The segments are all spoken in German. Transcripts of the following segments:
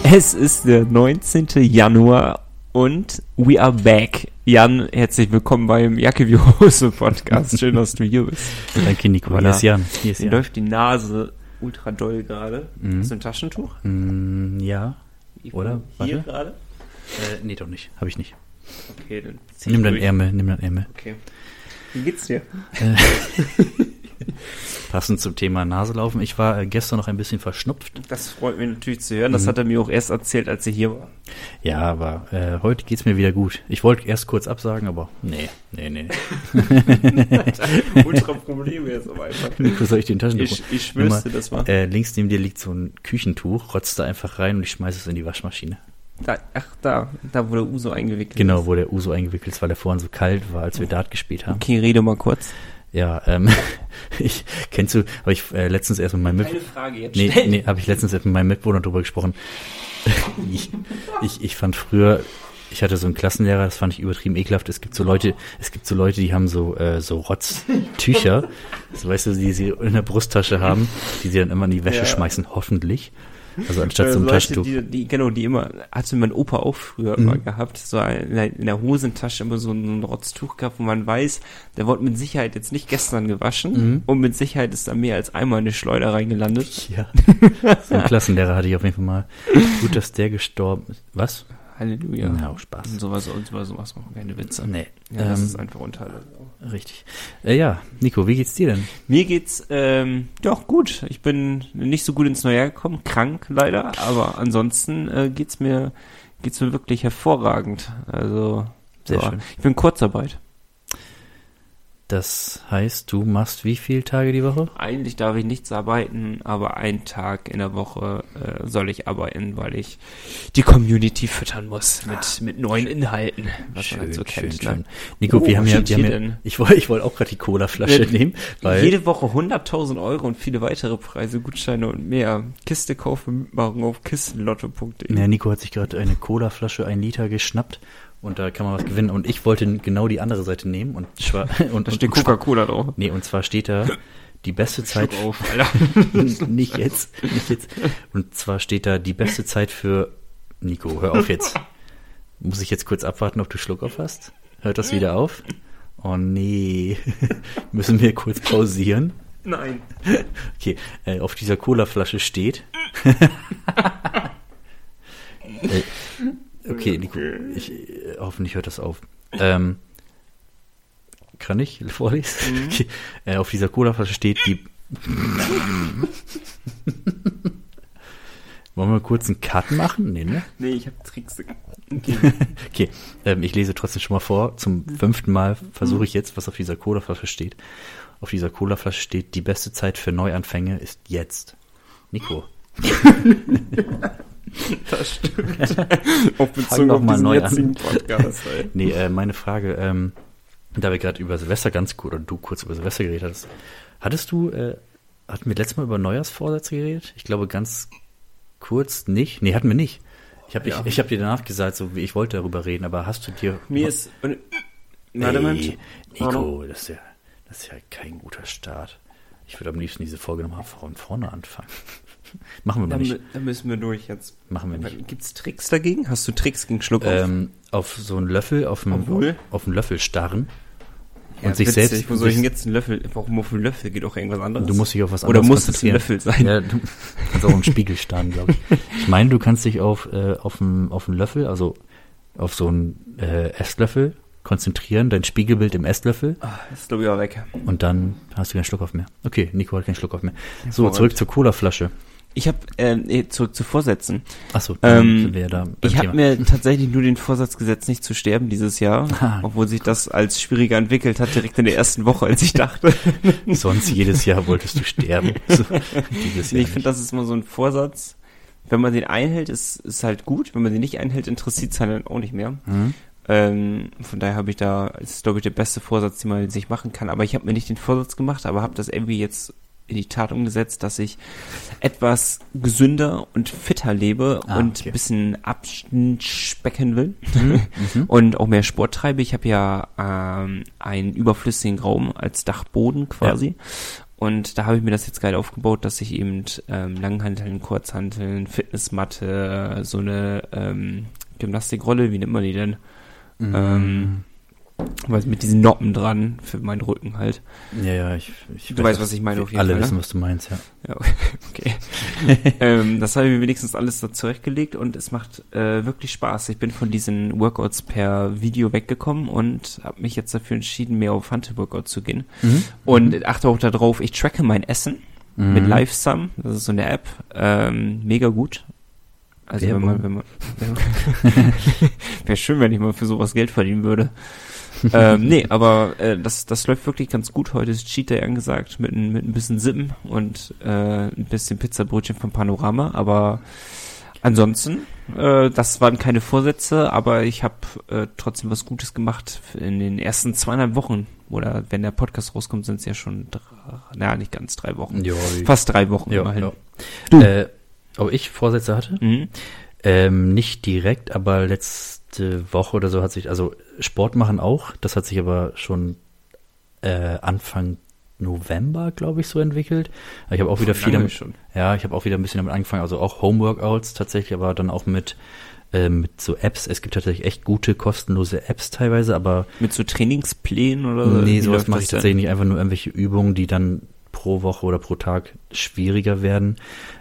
Es ist der 19. Januar und we are back. Jan, herzlich willkommen beim Jacke wie Hose Podcast. Schön, dass du hier bist. Danke, Nico. Hier ist Jan. Mir läuft die Nase ultra doll gerade. Hast du ein Taschentuch? Ja. Oder? Hier gerade? Nee, doch nicht. Habe ich nicht. Okay, dann Nimm deinen Ärmel. Okay. Wie geht's dir? Passend zum Thema Naselaufen. Ich war gestern noch ein bisschen verschnupft. Das freut mich natürlich zu hören. Das hat er mir auch erst erzählt, als er hier war. Ja, aber heute geht's mir wieder gut. Ich wollte erst kurz absagen, aber nee. Ultra Probleme jetzt aber einfach. Nico, soll ich den Taschentuch? Ich schwör's dir das mal. Links neben dir liegt so ein Küchentuch. Rotzt da einfach rein und ich schmeiße es in die Waschmaschine. Da, wo der Uso eingewickelt ist. Genau, wo der Uso eingewickelt ist, weil er vorhin so kalt war, als wir Dart gespielt haben. Okay, rede mal kurz. Ja, kennst du, habe ich letztens erst mit meinem Keine Frage jetzt. habe ich letztens erst mit meinem Mitbewohner drüber gesprochen. Ich fand früher, ich hatte so einen Klassenlehrer, das fand ich übertrieben ekelhaft. Es gibt so Leute, die haben so Rotztücher, so, weißt du, die sie in der Brusttasche haben, die sie dann immer in die Wäsche schmeißen, hoffentlich. Also anstatt zum Taschentuch. Die immer, hatte mein Opa auch früher immer gehabt, so in der Hosentasche immer so ein Rotztuch gehabt, wo man weiß, der wurde mit Sicherheit jetzt nicht gestern gewaschen und mit Sicherheit ist da mehr als einmal eine Schleuder reingelandet. Ja, so einen Klassenlehrer hatte ich auf jeden Fall mal. Gut, dass der gestorben ist. Was? Halleluja. Ja, Spaß. Und sowas machen keine Witze. Nee. Ja, das ist einfach unteilbar. Richtig. Ja, Nico, wie geht's dir denn? Mir geht's doch gut. Ich bin nicht so gut ins Neue Jahr gekommen, krank leider, aber ansonsten geht's mir wirklich hervorragend. Also sehr schön. Ich bin in Kurzarbeit. Das heißt, du machst wie viele Tage die Woche? Eigentlich darf ich nichts arbeiten, aber einen Tag in der Woche soll ich arbeiten, weil ich die Community füttern muss mit neuen Inhalten, was schön, man halt so kennt. Schön. Nico, wir haben ja ich wollte auch gerade die Cola-Flasche nehmen, weil jede Woche 100.000 Euro und viele weitere Preise, Gutscheine und mehr. Kiste kaufen, mitmachen auf kistenlotto.de. Ja, Nico hat sich gerade eine Cola-Flasche, 1 Liter geschnappt. Und da kann man was gewinnen. Und ich wollte genau die andere Seite nehmen. Und da steht Coca-Cola drauf. Nee, und zwar steht da die beste Zeit. Auf, Alter. Nicht jetzt. Und zwar steht da die beste Zeit für Nico. Hör auf jetzt. Muss ich jetzt kurz abwarten, ob du Schluck auf hast? Hört das wieder auf? Oh nee. Müssen wir kurz pausieren? Nein. Okay, auf dieser Cola-Flasche steht. Okay, Nico, hoffentlich hört das auf. Kann ich vorlesen? Okay. Auf dieser Cola-Flasche steht die... Wollen wir kurz einen Cut machen? Nee, ne? Nee, ich hab Tricks. Okay, ich lese trotzdem schon mal vor. Zum 5. Mal versuche ich jetzt, was auf dieser Cola-Flasche steht. Auf dieser Cola-Flasche steht, die beste Zeit für Neuanfänge ist jetzt. Nico. Das stimmt. Auch bezogen auf diesen jetzigen Podcast. Nee, meine Frage, da wir gerade über Silvester oder du kurz über Silvester geredet hattest hatten wir letztes Mal über Neujahrsvorsätze geredet? Ich glaube ganz kurz nicht. Nee, hatten wir nicht. Ich hab dir danach gesagt, so wie ich wollte darüber reden, aber hast du dir... Nico, das ist ja kein guter Start. Ich würde am liebsten diese Folge nochmal von vorne anfangen. Machen wir mal nicht. Da müssen wir durch jetzt. Machen wir nicht. Gibt's Tricks dagegen? Hast du Tricks gegen Schluck auf? Auf so einen Löffel, auf einen Löffel starren und sich witzig. selbst... Wo soll ich denn jetzt einen Löffel... Warum auf einen Löffel? Geht auch irgendwas anderes? Du musst dich auf was anderes konzentrieren. Oder muss es ein Löffel sein? Ja, du kannst auch einen Spiegel starren, glaube ich. Ich meine, du kannst dich auf einen Löffel, also auf so einen Esslöffel konzentrieren, dein Spiegelbild im Esslöffel. Ist glaube ich auch weg. Und dann hast du keinen Schluck auf mehr. Okay, Nico hat keinen Schluck auf mehr. So, zurück zur Cola-Flasche. Ich habe zurück zu Vorsätzen. Achso, sind wir ja da beim ich habe mir tatsächlich nur den Vorsatz gesetzt, nicht zu sterben dieses Jahr, obwohl sich das als schwieriger entwickelt hat, direkt in der ersten Woche, als ich dachte. Sonst jedes Jahr wolltest du sterben. So, dieses Jahr ich finde, das ist immer so ein Vorsatz. Wenn man den einhält, ist halt gut. Wenn man den nicht einhält, interessiert es halt dann auch nicht mehr. Von daher ist glaube ich der beste Vorsatz, den man sich machen kann. Aber ich habe mir nicht den Vorsatz gemacht, aber habe das irgendwie jetzt in die Tat umgesetzt, dass ich etwas gesünder und fitter lebe und ein bisschen abspecken will und auch mehr Sport treibe. Ich habe ja einen überflüssigen Raum als Dachboden quasi Und da habe ich mir das jetzt geil aufgebaut, dass ich eben Langhanteln, Kurzhanteln, Fitnessmatte, so eine Gymnastikrolle, wie nennt man die denn? Was mit diesen Noppen dran für meinen Rücken halt. Ja, ich Du weißt, was ich meine auf jeden alle Fall. wissen, was du meinst, ja. Ja, okay. Das habe ich mir wenigstens alles da zurechtgelegt und es macht wirklich Spaß. Ich bin von diesen Workouts per Video weggekommen und habe mich jetzt dafür entschieden, mehr auf Hantel-Workout zu gehen. Und achte auch darauf, ich tracke mein Essen mit LiveSum. Das ist so eine App. Mega gut. Also wenn man wäre schön, wenn ich mal für sowas Geld verdienen würde. Nee, aber das läuft wirklich ganz gut. Heute ist Cheat Day angesagt mit ein bisschen Sippen und ein bisschen Pizzabrötchen vom Panorama. Aber ansonsten, das waren keine Vorsätze, aber ich habe trotzdem was Gutes gemacht in den ersten 2,5 Wochen. Oder wenn der Podcast rauskommt, sind es ja schon nicht ganz 3 Wochen. Jo, fast 3 Wochen immerhin. Ja. Ob ich Vorsätze hatte? Nicht direkt, aber letzte Woche oder so hat sich, also Sport machen auch, das hat sich aber schon Anfang November, glaube ich, so entwickelt. Ich habe auch wieder viel damit, ja, ich habe auch wieder ein bisschen damit angefangen, also auch Homeworkouts tatsächlich, aber dann auch mit so Apps. Es gibt tatsächlich echt gute, kostenlose Apps teilweise, aber mit so Trainingsplänen oder? Nee, sowas mache ich tatsächlich nicht, einfach nur irgendwelche Übungen, die dann pro Woche oder pro Tag schwieriger werden.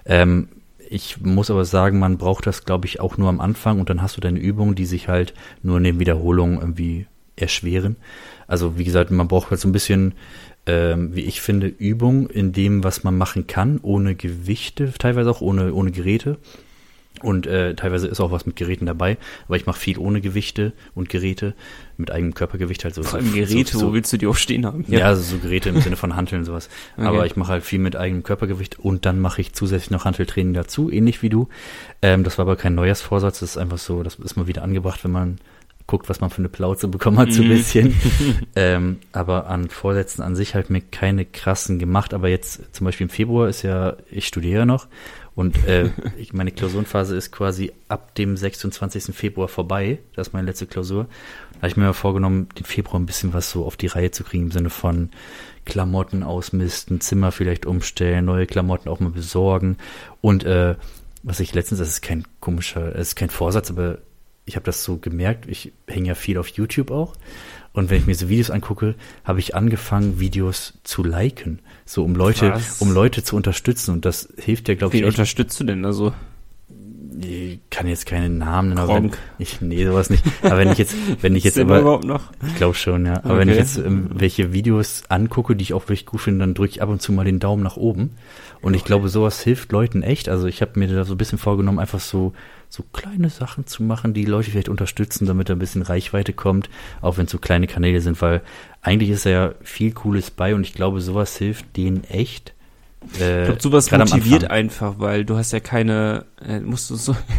Ich muss aber sagen, man braucht das, glaube ich, auch nur am Anfang und dann hast du deine Übungen, die sich halt nur in den Wiederholungen irgendwie erschweren. Also wie gesagt, man braucht halt so ein bisschen, wie ich finde, Übung in dem, was man machen kann, ohne Gewichte, teilweise auch ohne Geräte. Und teilweise ist auch was mit Geräten dabei, aber ich mache viel ohne Gewichte und Geräte, mit eigenem Körpergewicht halt so. Vor allem Geräte, wo willst du die auch stehen haben? Ja, also so Geräte im Sinne von Hanteln und sowas. Okay. Aber ich mache halt viel mit eigenem Körpergewicht und dann mache ich zusätzlich noch Hanteltraining dazu, ähnlich wie du. Das war aber kein Neujahrsvorsatz, das ist einfach so, das ist mal wieder angebracht, wenn man guckt, was man für eine Plauze bekommen hat, so ein bisschen. Aber an Vorsätzen an sich halt mir keine krassen gemacht, aber jetzt zum Beispiel im Februar ist ja, ich studiere ja noch und meine Klausurenphase ist quasi ab dem 26. Februar vorbei, das ist meine letzte Klausur. Da habe ich mir mal vorgenommen, den Februar ein bisschen was so auf die Reihe zu kriegen, im Sinne von Klamotten ausmisten, Zimmer vielleicht umstellen, neue Klamotten auch mal besorgen und was ich letztens, das ist kein Vorsatz, aber ich habe das so gemerkt, ich hänge ja viel auf YouTube auch und wenn ich mir so Videos angucke, habe ich angefangen, Videos zu liken, so um Leute zu unterstützen und das hilft ja, glaube ich. Wen unterstützt du denn also? Ich kann jetzt keinen Namen nennen, aber sowas nicht. Aber wenn ich jetzt aber überhaupt noch? Ich glaube schon, ja. Aber wenn ich jetzt welche Videos angucke, die ich auch wirklich gut finde, dann drücke ich ab und zu mal den Daumen nach oben. Und ich glaube, sowas hilft Leuten echt. Also ich habe mir da so ein bisschen vorgenommen, einfach so kleine Sachen zu machen, die Leute vielleicht unterstützen, damit da ein bisschen Reichweite kommt, auch wenn es so kleine Kanäle sind, weil eigentlich ist ja viel Cooles bei und ich glaube, sowas hilft denen echt. Ich glaube, sowas motiviert einfach, weil du hast ja keine, du musst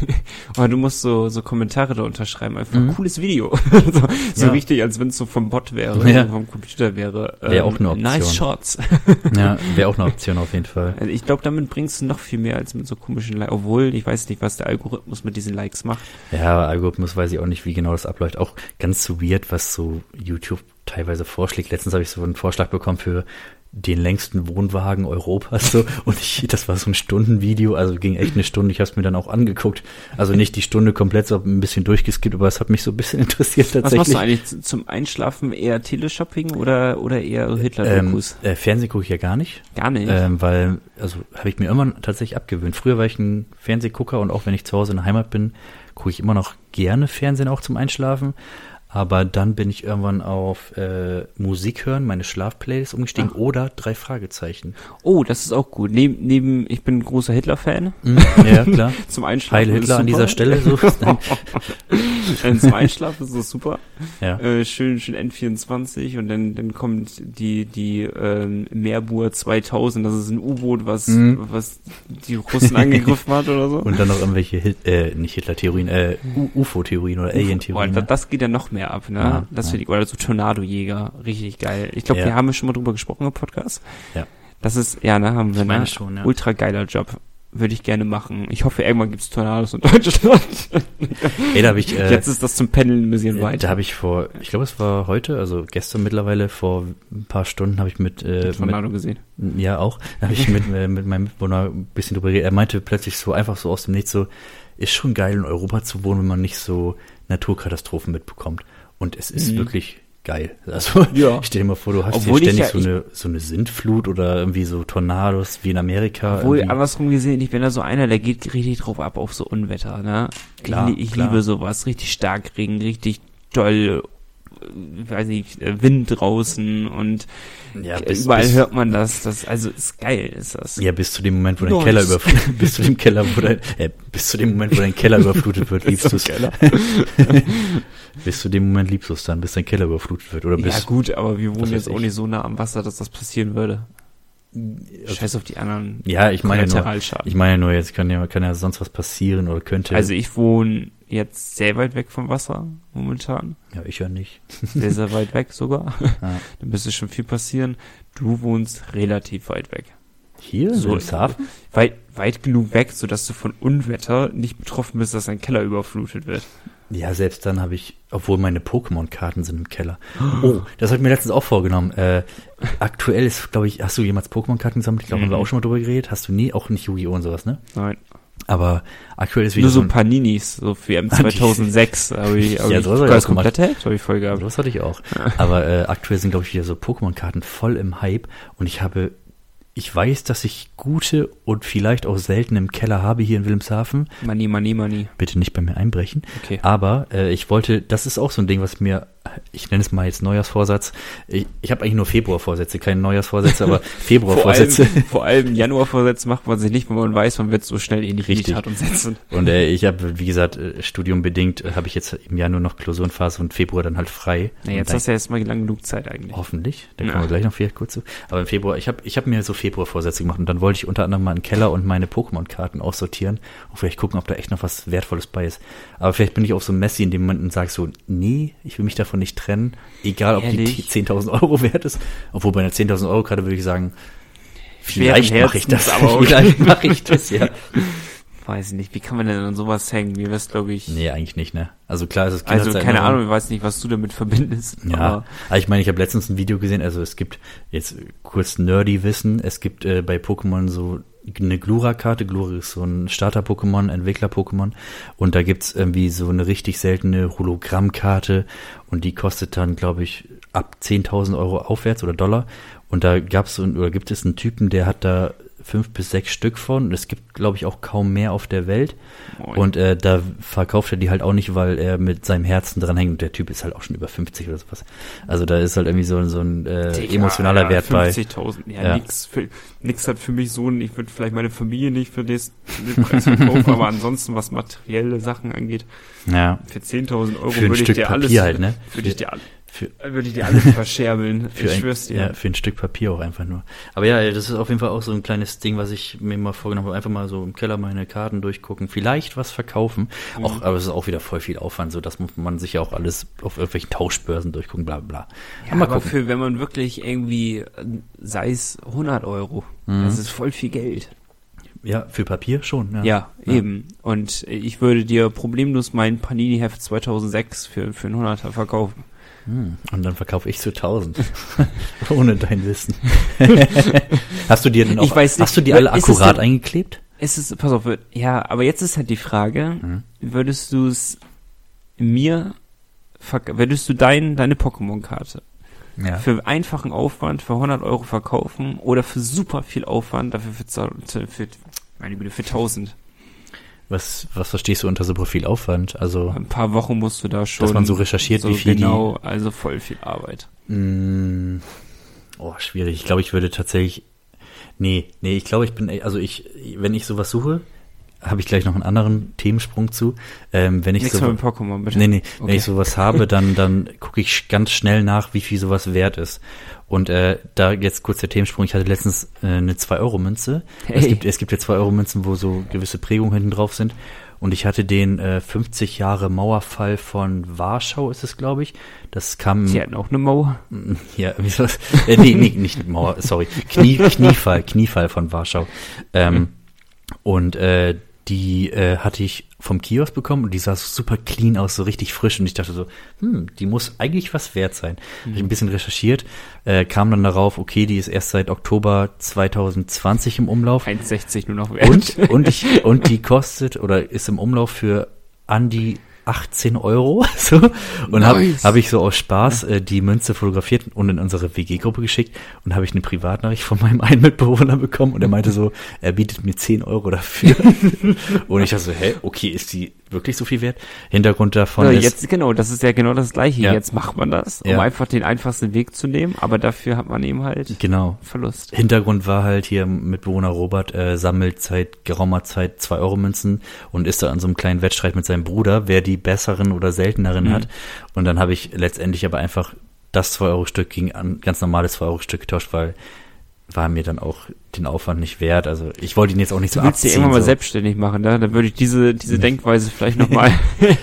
so Kommentare da unterschreiben, einfach cooles Video. so ja. Richtig, als wenn es so vom Bot wäre, ja. vom Computer wäre. Wäre auch eine Option. Nice Shots. Ja, wäre auch eine Option auf jeden Fall. Ich glaube, damit bringst du noch viel mehr als mit so komischen Likes, obwohl ich weiß nicht, was der Algorithmus mit diesen Likes macht. Ja, Algorithmus weiß ich auch nicht, wie genau das abläuft. Auch ganz so weird, was so YouTube teilweise vorschlägt. Letztens habe ich so einen Vorschlag bekommen für den längsten Wohnwagen Europas so und das war so ein Stundenvideo, also ging echt eine Stunde, ich habe es mir dann auch angeguckt, also nicht die Stunde komplett, so ein bisschen durchgeskippt, aber es hat mich so ein bisschen interessiert tatsächlich. Was machst du eigentlich zum Einschlafen, eher Teleshopping oder eher Hitler-Dokus? Fernsehen gucke ich ja gar nicht. Gar nicht? Weil, also habe ich mir immer tatsächlich abgewöhnt. Früher war ich ein Fernsehgucker und auch wenn ich zu Hause in der Heimat bin, gucke ich immer noch gerne Fernsehen auch zum Einschlafen. Aber dann bin ich irgendwann auf Musik hören, meine Schlafplaylist umgestiegen oder 3 Fragezeichen. Oh, das ist auch gut. Neben ich bin ein großer Hitler-Fan. Ja, klar. Zum Einschlafen. Heil Hitler an dieser Stelle. So. Zum Einschlafen ist das super. Ja. Schön N24 und dann kommt die Meerbuhr 2000. Das ist ein U-Boot, was die Russen angegriffen hat oder so. Und dann noch irgendwelche nicht Hitler-Theorien, UFO-Theorien oder Alien-Theorien. Boah, das geht ja noch mehr ab, ne? Ja, das finde ich, oder so Tornadojäger, richtig geil. Ich glaube, wir haben schon mal drüber gesprochen im Podcast. Ja. Das ist, haben wir, ich meine schon, ja. Ultra geiler Job. würde ich gerne machen. Ich hoffe, irgendwann gibt es Tornados in Deutschland. Ey, da habe ich... Jetzt ist das zum Pendeln ein bisschen weit. Da habe ich ich glaube, es war heute, also gestern mittlerweile, vor ein paar Stunden habe ich mit... Tornado gesehen. Ja, auch. Da habe ich mit meinem Mitbewohner ein bisschen drüber geredet. Er meinte plötzlich so einfach so aus dem Nichts so, ist schon geil in Europa zu wohnen, wenn man nicht so Naturkatastrophen mitbekommt. Und es ist wirklich geil. Also stell dir mal vor, du hast hier ständig so eine Sintflut oder irgendwie so Tornados wie in Amerika. Obwohl, andersrum gesehen, ich bin da so einer, der geht richtig drauf ab auf so Unwetter, ne? Klar, ich liebe sowas, richtig Starkregen, richtig doll, weiß nicht, Wind draußen und überall hört man das, also ist geil, ist das. Ja, bis zu dem Moment, wo dein Keller überflutet wird, liebst du es. Bis zu dem Moment liebst du es dann, bis dein Keller überflutet wird. Oder ja gut, aber wir wohnen jetzt auch nicht so nah am Wasser, dass das passieren würde. Scheiß auf die anderen. Ja, ich meine nur, jetzt kann ja sonst was passieren oder könnte. Also ich wohne jetzt sehr weit weg vom Wasser momentan. Ja, ich ja nicht. Sehr, sehr weit weg sogar. Ja. Da müsste schon viel passieren. Du wohnst relativ weit weg. Hier? So im Hafen? Weit genug weg, sodass du von Unwetter nicht betroffen bist, dass dein Keller überflutet wird. Ja, selbst dann habe ich, obwohl meine Pokémon-Karten sind im Keller. Oh, das habe ich mir letztens auch vorgenommen. Aktuell ist, glaube ich, hast du jemals Pokémon-Karten gesammelt? Ich glaube, haben wir auch schon mal drüber geredet. Hast du nie? Auch nicht Yu-Gi-Oh! Und sowas, ne? Nein. Aber aktuell ist wieder nur so Paninis, so für M 2006. Aber ich das komplett Heft, habe ich voll gehabt. Das hatte ich auch. Aber aktuell sind, glaube ich, wieder so Pokémon-Karten voll im Hype. Und ich weiß, dass ich gute und vielleicht auch selten im Keller habe hier in Wilhelmshaven. Money. Bitte nicht bei mir einbrechen. Okay. Aber ich wollte, das ist auch so ein Ding, was ich nenne es mal jetzt Neujahrsvorsatz. Ich habe eigentlich nur Februarvorsätze, keine Neujahrsvorsätze, aber Februarvorsätze. Vor allem Januarvorsätze macht man sich nicht, wenn man weiß, man wird so schnell in die Tat umsetzen. Und ich habe, wie gesagt, studiumbedingt habe ich jetzt im Januar noch Klausurenphase und Februar dann halt frei. Na, jetzt hast du ja jetzt mal lang genug Zeit eigentlich. Hoffentlich, da kommen wir gleich noch vielleicht kurz zu. Aber im Februar, ich hab mir so Februarvorsätze gemacht und dann wollte ich unter anderem mal einen Keller und meine Pokémon-Karten aussortieren und vielleicht gucken, ob da echt noch was Wertvolles bei ist. Aber vielleicht bin ich auch so Messi in dem Moment und sage so, nee, ich will mich davon nicht trennen, egal ob die 10.000 Euro wert ist. Obwohl bei einer 10.000 Euro Karte würde ich sagen, vielleicht mache ich das, aber vielleicht mache ich das, ja. Weiß ich nicht, wie kann man denn an sowas hängen? Mir wär's, glaube ich... Nee, eigentlich nicht, ne? Also klar, es ist keine Ahnung, ich weiß nicht, was du damit verbindest. Ja, aber ich meine, ich habe letztens ein Video gesehen, also es gibt jetzt kurz nerdy Wissen, es gibt bei Pokémon so eine Glura-Karte. Glura ist so ein Starter-Pokémon, Entwickler-Pokémon und da gibt's irgendwie so eine richtig seltene Hologrammkarte und die kostet dann, glaube ich, ab 10.000 Euro aufwärts oder Dollar und da gibt es einen Typen, der hat da 5 bis 6 Stück von und es gibt, glaube ich, auch kaum mehr auf der Welt. Und da verkauft er die halt auch nicht, weil er mit seinem Herzen dran hängt und der Typ ist halt auch schon über 50 oder sowas. Also da ist halt irgendwie so ein emotionaler Wert 50.000, bei. 50.000, ja. Nix hat für mich so ich würde vielleicht meine Familie nicht für den Preis verkaufen, aber ansonsten, was materielle Sachen angeht, ja. Für 10.000 Euro für ein würde Stück ich dir Papier alles, halt, ne? würde ich dir alles verscherbeln. Ich schwör's dir. Ja, für ein Stück Papier auch einfach nur. Aber ja, das ist auf jeden Fall auch so ein kleines Ding, was ich mir mal vorgenommen habe. Einfach mal so im Keller meine Karten durchgucken. Vielleicht was verkaufen. Aber es ist auch wieder voll viel Aufwand. So, das muss man sich ja auch alles auf irgendwelchen Tauschbörsen durchgucken, bla, bla. Ja, aber wenn man wirklich irgendwie, sei es 100 Euro, das ist voll viel Geld. Ja, für Papier schon. Ja, eben. Und ich würde dir problemlos mein Panini-Heft 2006 für einen 100er verkaufen. Und dann verkaufe ich zu 1.000. Ohne dein Wissen. Hast du dir denn auch, hast du die alle akkurat eingeklebt? Pass auf, ja, aber jetzt ist halt die Frage, würdest du deine Pokémon-Karte für einfachen Aufwand für 100 Euro verkaufen oder für super viel Aufwand dafür für 1.000? Was verstehst du unter super viel Aufwand? Also ein paar Wochen musst du da schon. Dass man so recherchiert, wie viel genau, also voll viel Arbeit. Schwierig. Ich glaube, ich würde tatsächlich. Nee, ich glaube, wenn ich sowas suche, habe ich gleich noch einen anderen Themensprung zu. Wenn ich Nichts mit Pokémon, bitte. Nee. Okay. Wenn ich sowas habe, dann gucke ich ganz schnell nach, wie viel sowas wert ist. Und da jetzt kurz der Themensprung. Ich hatte letztens eine 2-Euro-Münze. Hey. Es gibt ja 2-Euro-Münzen, wo so gewisse Prägungen hinten drauf sind. Und ich hatte den 50 Jahre Mauerfall von Warschau, ist es, glaube ich. Das kam. Sie hatten auch eine Mauer? Ja, wieso? Nee, nicht Mauer, sorry. Kniefall von Warschau. Und die hatte ich vom Kiosk bekommen und die sah super clean aus, so richtig frisch. Und ich dachte so, die muss eigentlich was wert sein. Habe ich ein bisschen recherchiert, kam dann darauf, okay, die ist erst seit Oktober 2020 im Umlauf. 1,60 nur noch wert. Und die kostet oder ist im Umlauf für an die 18 Euro. So. Und Nice. hab ich so aus Spaß die Münze fotografiert und in unsere WG-Gruppe geschickt und habe ich eine Privatnachricht von meinem einen Mitbewohner bekommen und er meinte so, er bietet mir 10 Euro dafür. Und ich dachte so, okay, ist die wirklich so viel wert? Hintergrund davon Ja, ist... jetzt genau, das ist ja genau das Gleiche. Ja. Jetzt macht man das, um Ja. einfach den einfachsten Weg zu nehmen, aber dafür hat man eben halt Genau. Verlust. Hintergrund war halt hier Mitbewohner Robert sammelt seit geraumer Zeit 2-Euro-Münzen und ist da an so einem kleinen Wettstreit mit seinem Bruder, wer die besseren oder selteneren hat. Und dann habe ich letztendlich aber einfach das 2-Euro-Stück gegen ein ganz normales 2-Euro-Stück getauscht, weil war mir dann auch den Aufwand nicht wert. Also ich wollte ihn jetzt auch nicht so Du willst dich abziehen. irgendwann mal So. selbstständig machen, ne? Dann würde ich diese Denkweise vielleicht nochmal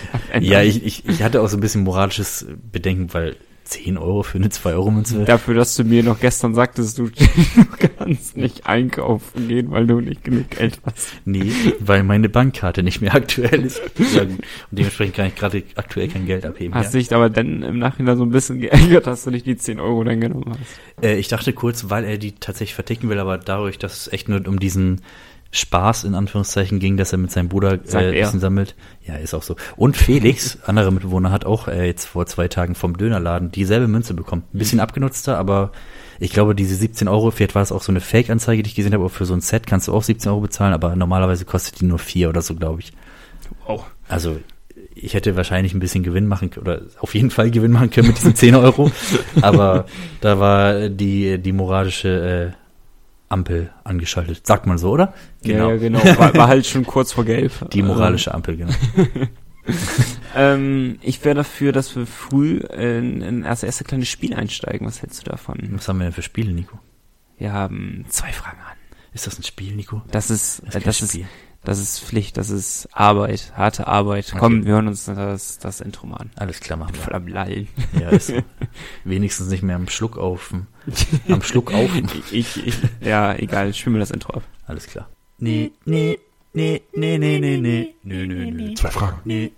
Ja, ich hatte auch so ein bisschen moralisches Bedenken, weil 10 Euro für eine 2-Euro-Münze. Dafür, dass du mir noch gestern sagtest, du kannst nicht einkaufen gehen, weil du nicht genug Geld hast. Nee, weil meine Bankkarte nicht mehr aktuell ist. Ja, gut. Und dementsprechend kann ich gerade aktuell kein Geld abheben. Hast dich aber dann im Nachhinein so ein bisschen geärgert, dass du nicht die 10 Euro dann genommen hast. Ich dachte kurz, weil er die tatsächlich verticken will, aber dadurch, dass es echt nur um diesen Spaß in Anführungszeichen ging, dass er mit seinem Bruder Essen sammelt. Ja, ist auch so. Und Felix, anderer Mitbewohner, hat auch jetzt vor 2 Tagen vom Dönerladen dieselbe Münze bekommen. Ein bisschen abgenutzter, aber ich glaube, diese 17 Euro, vielleicht war es auch so eine Fake-Anzeige, die ich gesehen habe, aber für so ein Set kannst du auch 17 Euro bezahlen, aber normalerweise kostet die nur 4 oder so, glaube ich. Wow. Also ich hätte wahrscheinlich ein bisschen Gewinn machen können, oder auf jeden Fall Gewinn machen können mit diesen 10 Euro, aber da war die moralische Ampel angeschaltet. Sagt man so, oder? Genau. Ja, genau. War halt schon kurz vor Gelb. Die moralische Ampel, genau. Ich wäre dafür, dass wir früh in das erste kleine Spiel einsteigen. Was hältst du davon? Was haben wir denn für Spiele, Nico? Wir haben 2 Fragen an. Ist das ein Spiel, Nico? Das ist Spiel. Das ist Pflicht, das ist Arbeit, harte Arbeit. Okay. Komm, wir hören uns das Intro mal an. Alles klar, machen Voll wir. am Lallen. Ja, ist so. Wenigstens nicht mehr am Schluck auf. Ja, egal, spielen wir das Intro ab. Alles klar. Nee. 2 Fragen. Nee.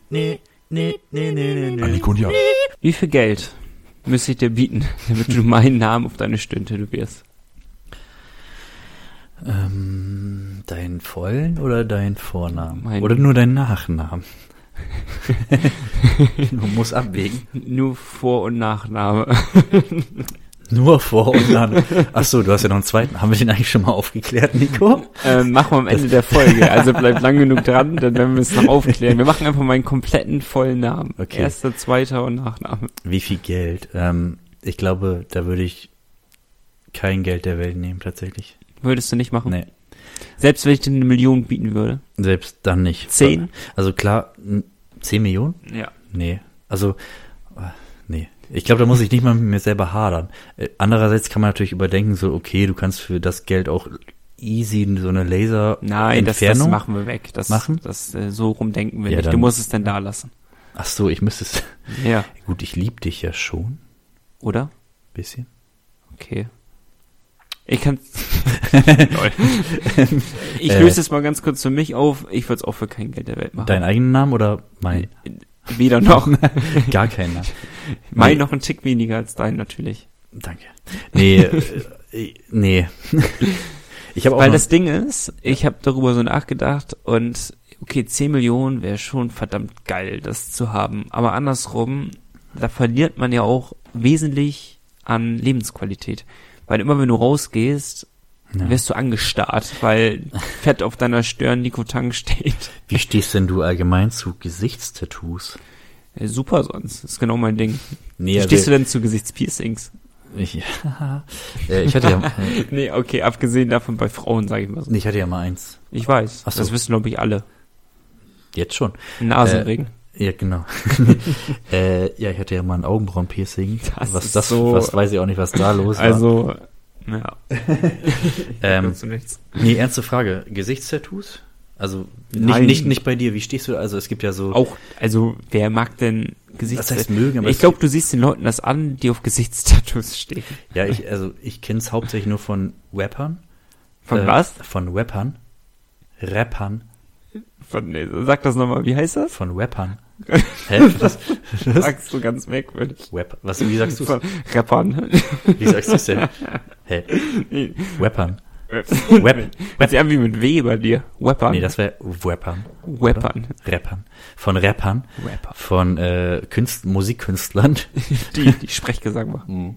An Nico und Jan. Wie viel Geld müsste ich dir bieten, damit du meinen Namen auf deine Stirn tätowierst? Deinen vollen oder deinen Vornamen? Mein- Oder nur deinen Nachnamen? Du musst abwägen. Nur Vor- und Nachname. Nur Vor- und Nachname. Ach so, du hast ja noch einen zweiten. Haben wir den eigentlich schon mal aufgeklärt, Nico? Machen wir am Ende der Folge. Also bleib lang genug dran, dann werden wir es noch aufklären. Wir machen einfach meinen kompletten vollen Namen. Okay. Erster, zweiter und Nachname. Wie viel Geld? Ich glaube, da würde ich kein Geld der Welt nehmen, tatsächlich. Würdest du nicht machen? Nee, Selbst wenn ich dir 1 Million bieten würde? selbst dann nicht. 10? Also klar, 10 Millionen? Ja. Nee, also, nee. Ich glaube, da muss ich nicht mal mit mir selber hadern. Andererseits kann man natürlich überdenken, so, okay, du kannst für das Geld auch easy so eine Nein, das Laser-Entfernung machen wir weg. machen? So rum denken wir Ja, nicht. Du dann- musst es denn da lassen. Ach so, ich müsste es. Ja. Gut, ich liebe dich ja schon. Oder? Bisschen. Okay. Ich kann. Lol. Ich löse es mal ganz kurz für mich auf. Ich würde es auch für kein Geld der Welt machen. Deinen eigenen Namen oder mein? Weder noch. Gar keinen Namen. Mein noch ein Tick weniger als dein natürlich. Danke. Nee, nee. Ich habe auch Weil noch, das Ding ist, ich habe darüber so nachgedacht und okay, 10 Millionen wäre schon verdammt geil, das zu haben. Aber andersrum, da verliert man ja auch wesentlich an Lebensqualität. Weil immer wenn du rausgehst, Ja. wirst du angestarrt, weil Fett auf deiner Stirn Nico Tang steht. Wie stehst denn du allgemein zu Gesichtstattoos? Super sonst, das ist genau mein Ding. Nee, Wie stehst du denn zu Gesichtspiercings? ich hatte ja, Nee, okay, abgesehen davon bei Frauen, sage ich mal so. ich hatte ja mal eins. Ich weiß, Ach so. das wissen glaube ich alle. Jetzt schon. Nasenring. Ja, genau. Ja, ich hatte ja mal ein Augenbrauenpiercing. Das Was ist das, so- was weiß ich auch nicht, was da los war. Also, ja. ähm, Zu nichts. nee, ernste Frage. Gesichtstattoos? Also Nein. nicht bei dir. Wie stehst du? Also es gibt ja so. Auch, also, wer mag denn Was heißt Gesichtstattoos? mögen? Aber Ich es- glaube, du siehst den Leuten das an, die auf Gesichtstattoos stehen. Ja, ich kenne es hauptsächlich nur von Rappern. Von was? Von Rappern. Rappern. Sag das nochmal, wie heißt das? Von Rappern. Hä? Das sagst du ganz merkwürdig. Wie sagst du? Von Rappern. Wie sagst du es denn? Hä? Rappern. Hört sich an wie mit W bei dir. Weapon. Nee, das wäre Rappern. Rappern. Von Rappern. Rapper. Von Musikkünstlern. Die Sprechgesang machen.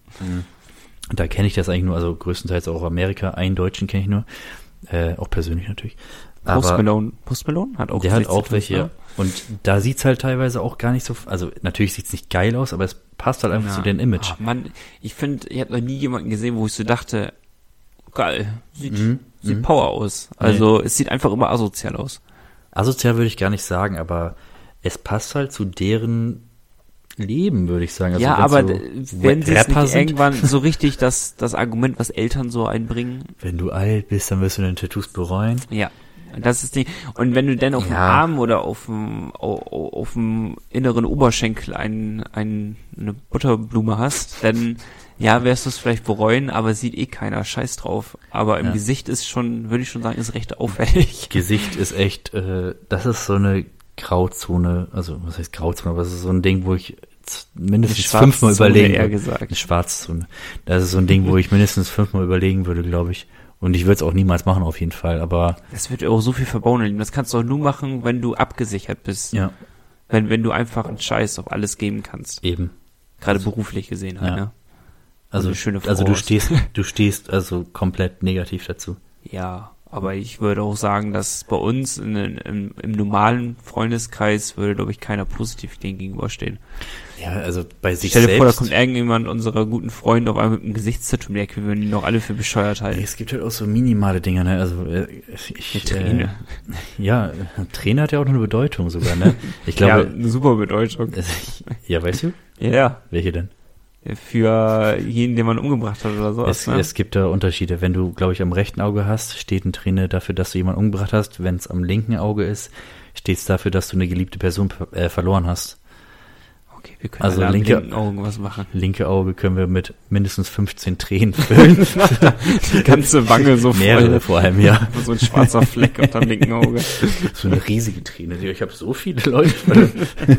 Da kenne ich das eigentlich nur, also größtenteils auch Amerika. Einen Deutschen kenne ich nur. Auch persönlich natürlich. Post Malone hat auch. Der hat auch welche. Ja. Und da sieht's halt teilweise auch gar nicht so, also natürlich sieht's nicht geil aus, aber es passt halt einfach zu dem Image. Oh Mann, ich finde, ich habe noch nie jemanden gesehen, wo ich so dachte, geil, sieht Power aus. Also es sieht einfach immer asozial aus. Asozial würde ich gar nicht sagen, aber es passt halt zu deren Leben, würde ich sagen. Also ja, aber so wenn sie es nicht irgendwann so richtig das Argument, was Eltern so einbringen. Wenn du alt bist, dann wirst du deine Tattoos bereuen. Ja. Das ist die, und wenn du dann auf dem Arm oder auf dem inneren Oberschenkel eine Butterblume hast, dann wirst du es vielleicht bereuen, aber sieht eh keiner, scheiß drauf. Aber im Gesicht ist schon, würde ich schon sagen, ist recht auffällig. Gesicht ist echt, das ist so eine Grauzone, also was heißt Grauzone, aber es ist so ein Ding, wo ich mindestens 5-mal überlegen würde. Eine Schwarzzone. Das ist so ein Ding, wo ich mindestens 5-mal überlegen würde, glaube ich. Und ich würde es auch niemals machen, auf jeden Fall, aber... Das wird auch so viel verbauen. Das kannst du auch nur machen, wenn du abgesichert bist. Ja. Wenn du einfach einen Scheiß auf alles geben kannst. Eben. Gerade beruflich gesehen halt, ne? Also du stehst also komplett negativ dazu. Ja, aber ich würde auch sagen, dass bei uns im normalen Freundeskreis würde, glaube ich, keiner positiv dem gegenüberstehen. Ja, also bei sich Stell dir selbst. vor, da kommt irgendjemand unserer guten Freunde auf einmal mit einem Gesichtstattoo, wir würden die noch alle für bescheuert halten. Es gibt halt auch so minimale Dinge, ne? Also Träne. Träne hat ja auch noch eine Bedeutung sogar, ne? Ich glaube, ja, eine super Bedeutung. Ja, weißt du? Ja. Welche denn? Für jeden, den man umgebracht hat oder so. Es gibt da Unterschiede. Wenn du, glaube ich, am rechten Auge hast, steht eine Träne dafür, dass du jemanden umgebracht hast. Wenn es am linken Auge ist, steht es dafür, dass du eine geliebte Person verloren hast. Okay, wir können also linken Auge was machen. Linke Auge können wir mit mindestens 15 Tränen füllen. Die ganze Wange so voll. Mehrere vor allem, ja. So ein schwarzer Fleck auf dem linken Auge. So eine riesige Träne. Ich habe so viele Leute verloren.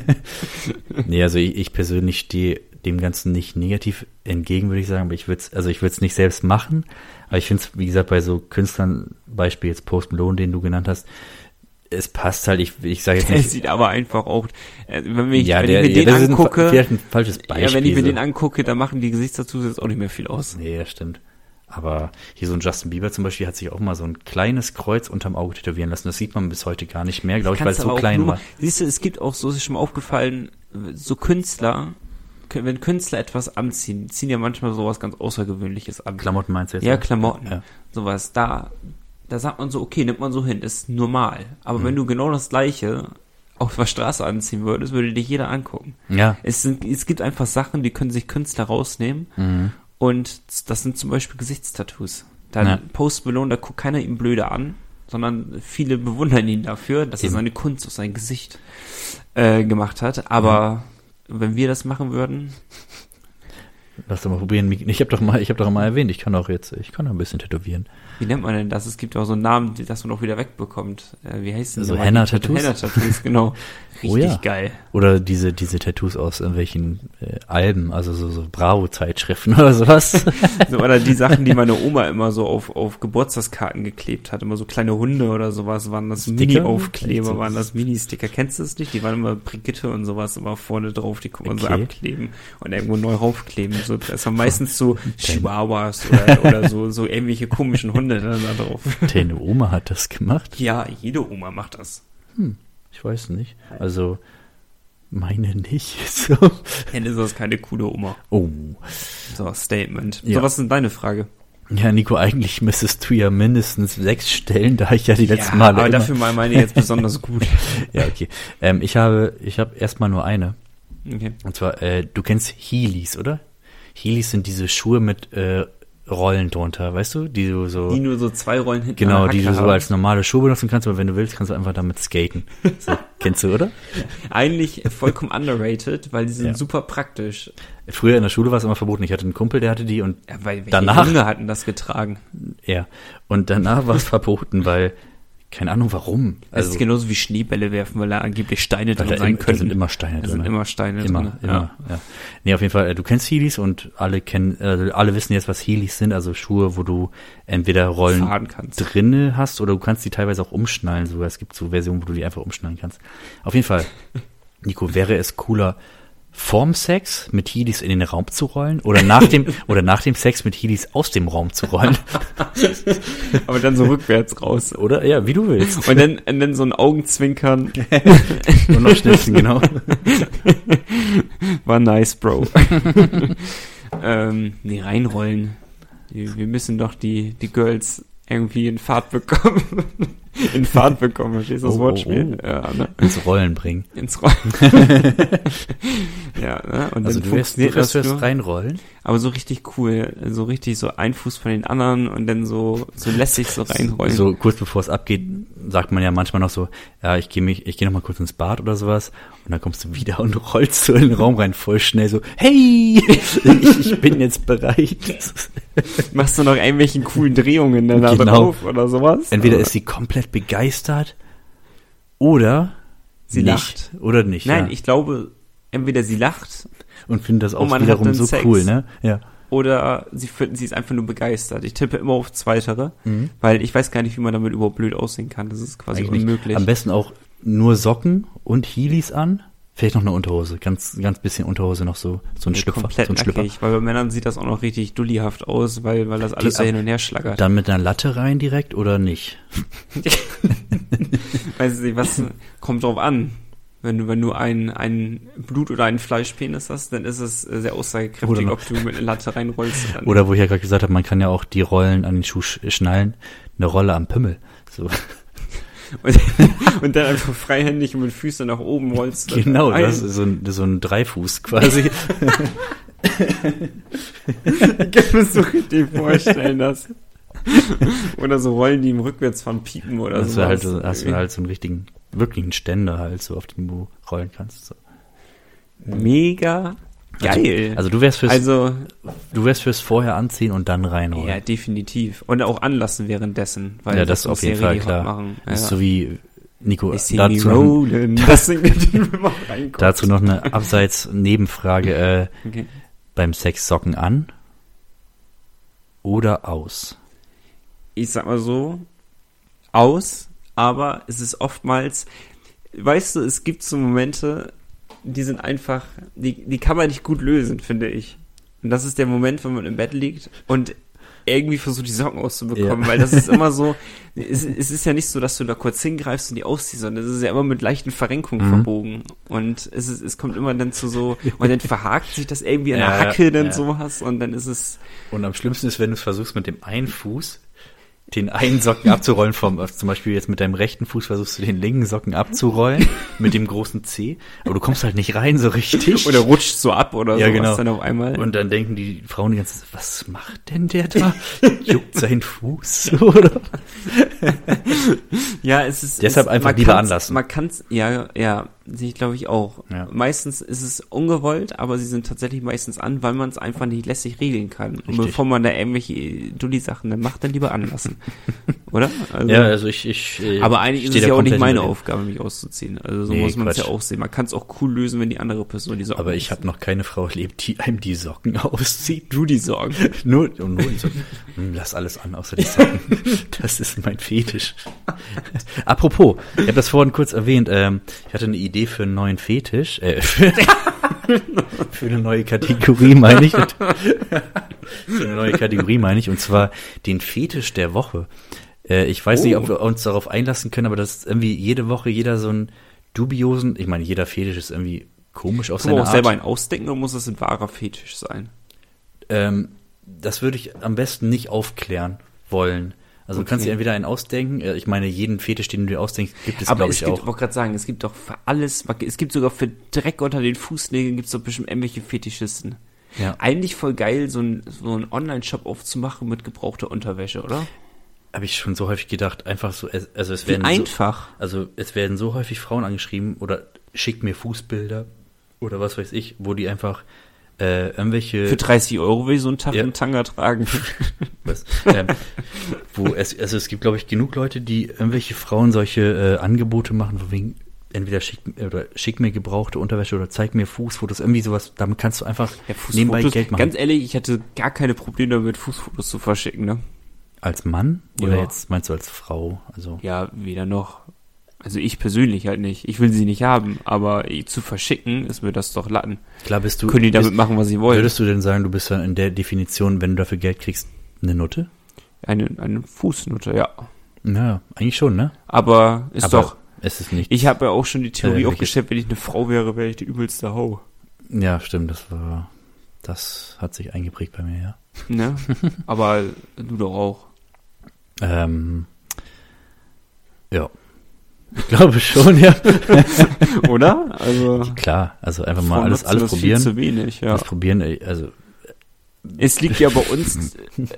Nee, also ich persönlich stehe dem Ganzen nicht negativ entgegen, würde ich sagen, aber ich würde es nicht selbst machen, aber ich finde es, wie gesagt, bei so Künstlern, Beispiel jetzt Post Malone, den du genannt hast, es passt halt, ich sage jetzt nicht. Es sieht aber einfach auch, wenn ich mir den angucke, vielleicht ein falsches Beispiel. Ja, wenn ich mir den angucke, dann machen die Gesichtstattoos jetzt auch nicht mehr viel aus. Nee, das stimmt. Aber hier so ein Justin Bieber zum Beispiel hat sich auch mal so ein kleines Kreuz unterm Auge tätowieren lassen. Das sieht man bis heute gar nicht mehr, glaube ich, weil es so klein war. Siehst du, es gibt auch, so ist schon mal aufgefallen, so Künstler, wenn Künstler etwas anziehen, ziehen ja manchmal sowas ganz Außergewöhnliches an. Klamotten meinst du jetzt? Ja, Klamotten. Ja. Sowas. Da sagt man so, okay, nimmt man so hin, ist normal. Aber wenn du genau das Gleiche auf der Straße anziehen würdest, würde dich jeder angucken. Ja. Es gibt einfach Sachen, die können sich Künstler rausnehmen. Und das sind zum Beispiel Gesichtstattoos. Post Malone, da guckt keiner ihn blöde an, sondern viele bewundern ihn dafür, dass er seine Kunst auf sein Gesicht gemacht hat. Aber wenn wir das machen würden... Lass doch mal probieren. Ich habe doch mal erwähnt, ich kann auch ein bisschen tätowieren. Wie nennt man denn das? Es gibt auch so einen Namen, das man auch wieder wegbekommt. Wie heißt denn so Henna-Tattoos? Henna-Tattoos, genau. Richtig geil. Oder diese Tattoos aus irgendwelchen Alben, also so Bravo-Zeitschriften oder sowas. Oder die Sachen, die meine Oma immer so auf Geburtstagskarten geklebt hat. Immer so kleine Hunde oder sowas waren das. Mini-Aufkleber, waren das Mini-Sticker. Kennst du das nicht? Die waren immer Brigitte und sowas immer vorne drauf. Die kann man so abkleben und irgendwo neu raufkleben. So, das waren meistens so Chihuahuas oder so ähnliche komischen Hunde da drauf. Deine Oma hat das gemacht? Ja, jede Oma macht das. Ich weiß nicht. Also, meine nicht. So. Dann ist das keine coole Oma. Oh. So, Statement. Ja. So, was ist denn deine Frage? Ja, Nico, eigentlich müsstest du ja mindestens 6 stellen, da ich ja die letzten Male aber dafür meine ich jetzt besonders gut. Ja, okay. Ich habe erstmal nur eine. Okay. Und zwar, du kennst Heelys, oder? Heelys sind diese Schuhe mit Rollen drunter, weißt du? Die nur so 2 Rollen hinten. Genau, die du so als normale Schuhe benutzen kannst, aber wenn du willst, kannst du einfach damit skaten. So, kennst du, oder? Eigentlich vollkommen underrated, weil die sind super praktisch. Früher in der Schule war es immer verboten. Ich hatte einen Kumpel, der hatte die und weil danach Junge hatten das getragen. Ja, und danach war es verboten, weil Keine Ahnung warum. Das ist genauso wie Schneebälle werfen, weil da angeblich Steine drin sein können. Da sind immer Steine drin. Da sind immer Steine drin. Immer, ja. Nee, auf jeden Fall, du kennst Heelys und alle wissen jetzt, was Heelys sind, also Schuhe, wo du entweder Rollen drinne hast oder du kannst die teilweise auch umschnallen. Sogar es gibt so Versionen, wo du die einfach umschnallen kannst. Auf jeden Fall, Nico, wäre es cooler, vorm Sex mit Heelys in den Raum zu rollen oder nach dem Sex mit Heelys aus dem Raum zu rollen? Aber dann so rückwärts raus. Oder? Ja, wie du willst. Und dann so ein Augenzwinkern. Und noch schnipsen, genau. War nice, Bro. Nee, reinrollen. Wir müssen doch die Girls irgendwie in Fahrt bekommen. Verstehst du das Wortspiel? Oh. Ja, ne? Ins Rollen bringen. Ins Rollen. Ja, ne? Und also dann du wirst reinrollen? Aber so richtig cool. So richtig so ein Fuß von den anderen und dann so lässig so reinrollen. So kurz bevor es abgeht, sagt man ja manchmal noch so, ja, ich gehe noch mal kurz ins Bad oder sowas und dann kommst du wieder und rollst so in den Raum rein voll schnell so, hey, ich bin jetzt bereit. Machst du noch irgendwelchen coolen Drehungen dann da drauf oder sowas? Entweder ist sie komplett begeistert oder sie lacht. Oder nicht. Nein, ja. Ich glaube, entweder sie lacht und findet das auch wiederum so Sex, cool, ne? Ja. Oder sie ist einfach nur begeistert. Ich tippe immer auf Zweitere, weil ich weiß gar nicht, wie man damit überhaupt blöd aussehen kann. Das ist quasi eigentlich unmöglich. Am besten auch nur Socken und Heelys an. Vielleicht noch eine Unterhose, ganz bisschen Unterhose noch so ein Schlüpfer. Komplett so ein Schlüpfer. nackig, weil bei Männern sieht das auch noch richtig dullihaft aus, weil das alles so hin und her schlagert. Dann mit einer Latte rein direkt oder nicht? Weiß ich nicht, was kommt drauf an. Wenn du ein Blut- oder einen Fleischpenis hast, dann ist es sehr aussagekräftig, ob du mit einer Latte reinrollst. Oder wo ich ja gerade gesagt habe, man kann ja auch die Rollen an den Schuh schnallen, eine Rolle am Pimmel. So. Und dann einfach freihändig mit Füßen nach oben rollst. Genau, das ist so ein Dreifuß quasi. Ich kann mir so richtig vorstellen, dass. Oder so Rollen, die im Rückwärtsfahren piepen oder so. Hast du halt so einen wirklichen Ständer halt, so auf den du rollen kannst. So. Mega geil. Also du wärst fürs vorher anziehen und dann reinrollen. Ja, definitiv. Und auch anlassen währenddessen. Weil ja, das auf jeden Fall, klar. Machen. Ja. Das ist so wie, Nico, dazu noch eine Abseits-Nebenfrage. Okay. Beim Sex Socken an oder aus? Ich sag mal so, aus, aber es ist oftmals, weißt du, es gibt so Momente, die sind einfach, die kann man nicht gut lösen, finde ich. Und das ist der Moment, wenn man im Bett liegt und irgendwie versucht, die Socken auszubekommen, weil das ist immer so, es ist ja nicht so, dass du da kurz hingreifst und die ausziehst, sondern es ist ja immer mit leichten Verrenkungen verbogen. Und es kommt immer dann zu so, und dann verhakt sich das irgendwie an der Hacke, dann sowas, und dann ist es. Und am schlimmsten ist, wenn du es versuchst, mit dem einen Fuß den einen Socken abzurollen, zum Beispiel jetzt mit deinem rechten Fuß versuchst du den linken Socken abzurollen, mit dem großen Zeh, aber du kommst halt nicht rein so richtig. Oder rutscht so ab oder so, genau. Dann auf einmal. Und dann denken die Frauen die ganze Zeit, was macht denn der da? Juckt sein Fuß, oder? Ja, es ist. Deshalb einfach lieber anlassen. Man kann's, ja, sehe ich glaube ich auch. Ja. Meistens ist es ungewollt, aber sie sind tatsächlich meistens an, weil man es einfach nicht lässig regeln kann. Richtig. Und bevor man da irgendwelche Dulli-Sachen dann macht, dann lieber anlassen. Oder? Also, ja, also ich aber eigentlich ist es ja auch nicht meine Aufgabe, mich auszuziehen. Also so muss man es ja auch sehen. Man kann es auch cool lösen, wenn die andere Person die Socken Aber ich habe noch keine Frau erlebt, die einem die Socken auszieht. Du die Socken. Nur die Socken. Lass alles an, außer die Socken. Das ist mein Fetisch. Apropos, ich habe das vorhin kurz erwähnt, ich hatte eine Idee für einen neuen Fetisch, für eine neue Kategorie, meine ich. Für eine neue Kategorie, meine ich, und zwar den Fetisch der Woche. Ich weiß nicht, ob wir uns darauf einlassen können, aber das ist irgendwie jede Woche jeder so einen dubiosen, ich meine, jeder Fetisch ist irgendwie komisch auf seine Art. Kann man auch selber einen ausdenken oder muss das ein wahrer Fetisch sein? Das würde ich am besten nicht aufklären wollen. Also du kannst dir entweder einen ausdenken, ich meine, jeden Fetisch, den du dir ausdenkst, gibt es, glaube ich, auch. Aber ich wollte gerade sagen, es gibt doch für alles, es gibt sogar für Dreck unter den Fußnägeln, gibt es doch bestimmt irgendwelche Fetischisten. Ja. Eigentlich voll geil, so einen Online-Shop aufzumachen mit gebrauchter Unterwäsche, oder? Habe ich schon so häufig gedacht, einfach so, also es werden es werden so häufig Frauen angeschrieben oder schickt mir Fußbilder oder was weiß ich, wo die einfach irgendwelche... Für 30 Euro will ich so einen Tag einen Tanga tragen. Was? Es gibt, glaube ich, genug Leute, die irgendwelche Frauen solche Angebote machen, von wegen entweder schick mir gebrauchte Unterwäsche oder zeig mir Fußfotos, irgendwie sowas. Damit kannst du einfach nebenbei Geld machen. Ganz ehrlich, ich hatte gar keine Probleme damit, Fußfotos zu verschicken, ne? Als Mann? Oder Ja. jetzt meinst du als Frau? Also Ja, weder noch. Also ich persönlich halt nicht. Ich will sie nicht haben, aber zu verschicken ist mir das doch Latten. klar bist du... Können die damit machen, was sie wollen. Würdest du denn sagen, du bist dann in der Definition, wenn du dafür Geld kriegst, eine Nutte? Eine Fußnote, ja. Ja, eigentlich schon, ne? Aber ist Aber doch... es ist nicht... Ich habe ja auch schon die Theorie welches? aufgestellt, wenn ich eine Frau wäre, wäre ich die übelste Hau. Ja, stimmt, das hat sich eingeprägt bei mir, ja. Ne? Aber du doch auch. Ja. Ich glaube schon, ja. Oder? Also Klar, also einfach mal Frauen alles nutzen das probieren. Viel zu wenig, ja. Alles probieren, also Es liegt ja bei uns,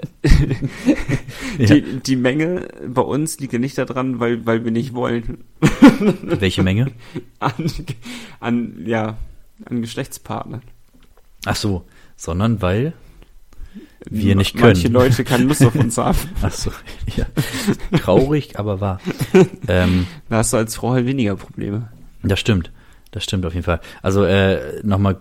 ja. die Menge bei uns liegt ja nicht daran, weil wir nicht wollen. Welche Menge? An Geschlechtspartnern. Ach so, sondern weil wir nicht Manche können. Leute keine Lust auf uns haben. Ach so, ja. Traurig, aber wahr. Da hast du als Frau halt weniger Probleme. Das stimmt auf jeden Fall. Also nochmal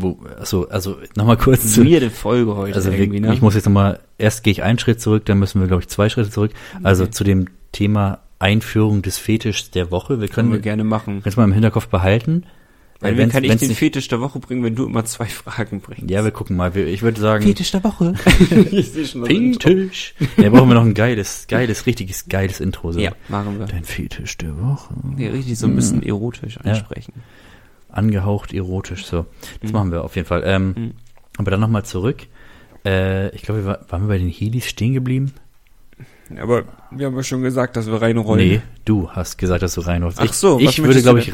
kurz zu... Weirde Folge heute Also irgendwie, ne? ich muss jetzt nochmal, erst gehe ich einen Schritt zurück, dann müssen wir, glaube ich, 2 Schritte zurück. Also zu dem Thema Einführung des Fetischs der Woche. Wir Können wir können gerne machen. jetzt mal im Hinterkopf behalten. Weil wenn's- kann ich wenn's den nicht- Fetisch der Woche bringen, wenn du immer 2 Fragen bringst. Ja, wir gucken mal. Ich würde sagen... Fetisch der Woche. Ich sehe schon das Intro. Fetisch. Ja, brauchen wir noch ein richtiges geiles Intro. So. Ja, machen wir. Dein Fetisch der Woche. Ja, richtig so ein bisschen erotisch ansprechen. Angehaucht erotisch, so. Das machen wir auf jeden Fall. Aber dann nochmal zurück. Ich glaube, waren wir bei den Heelys stehen geblieben? Aber wir haben ja schon gesagt, dass wir reinrollen. Nee, du hast gesagt, dass du reinrollst. Ach so, was ich würde, möchtest glaube du ich,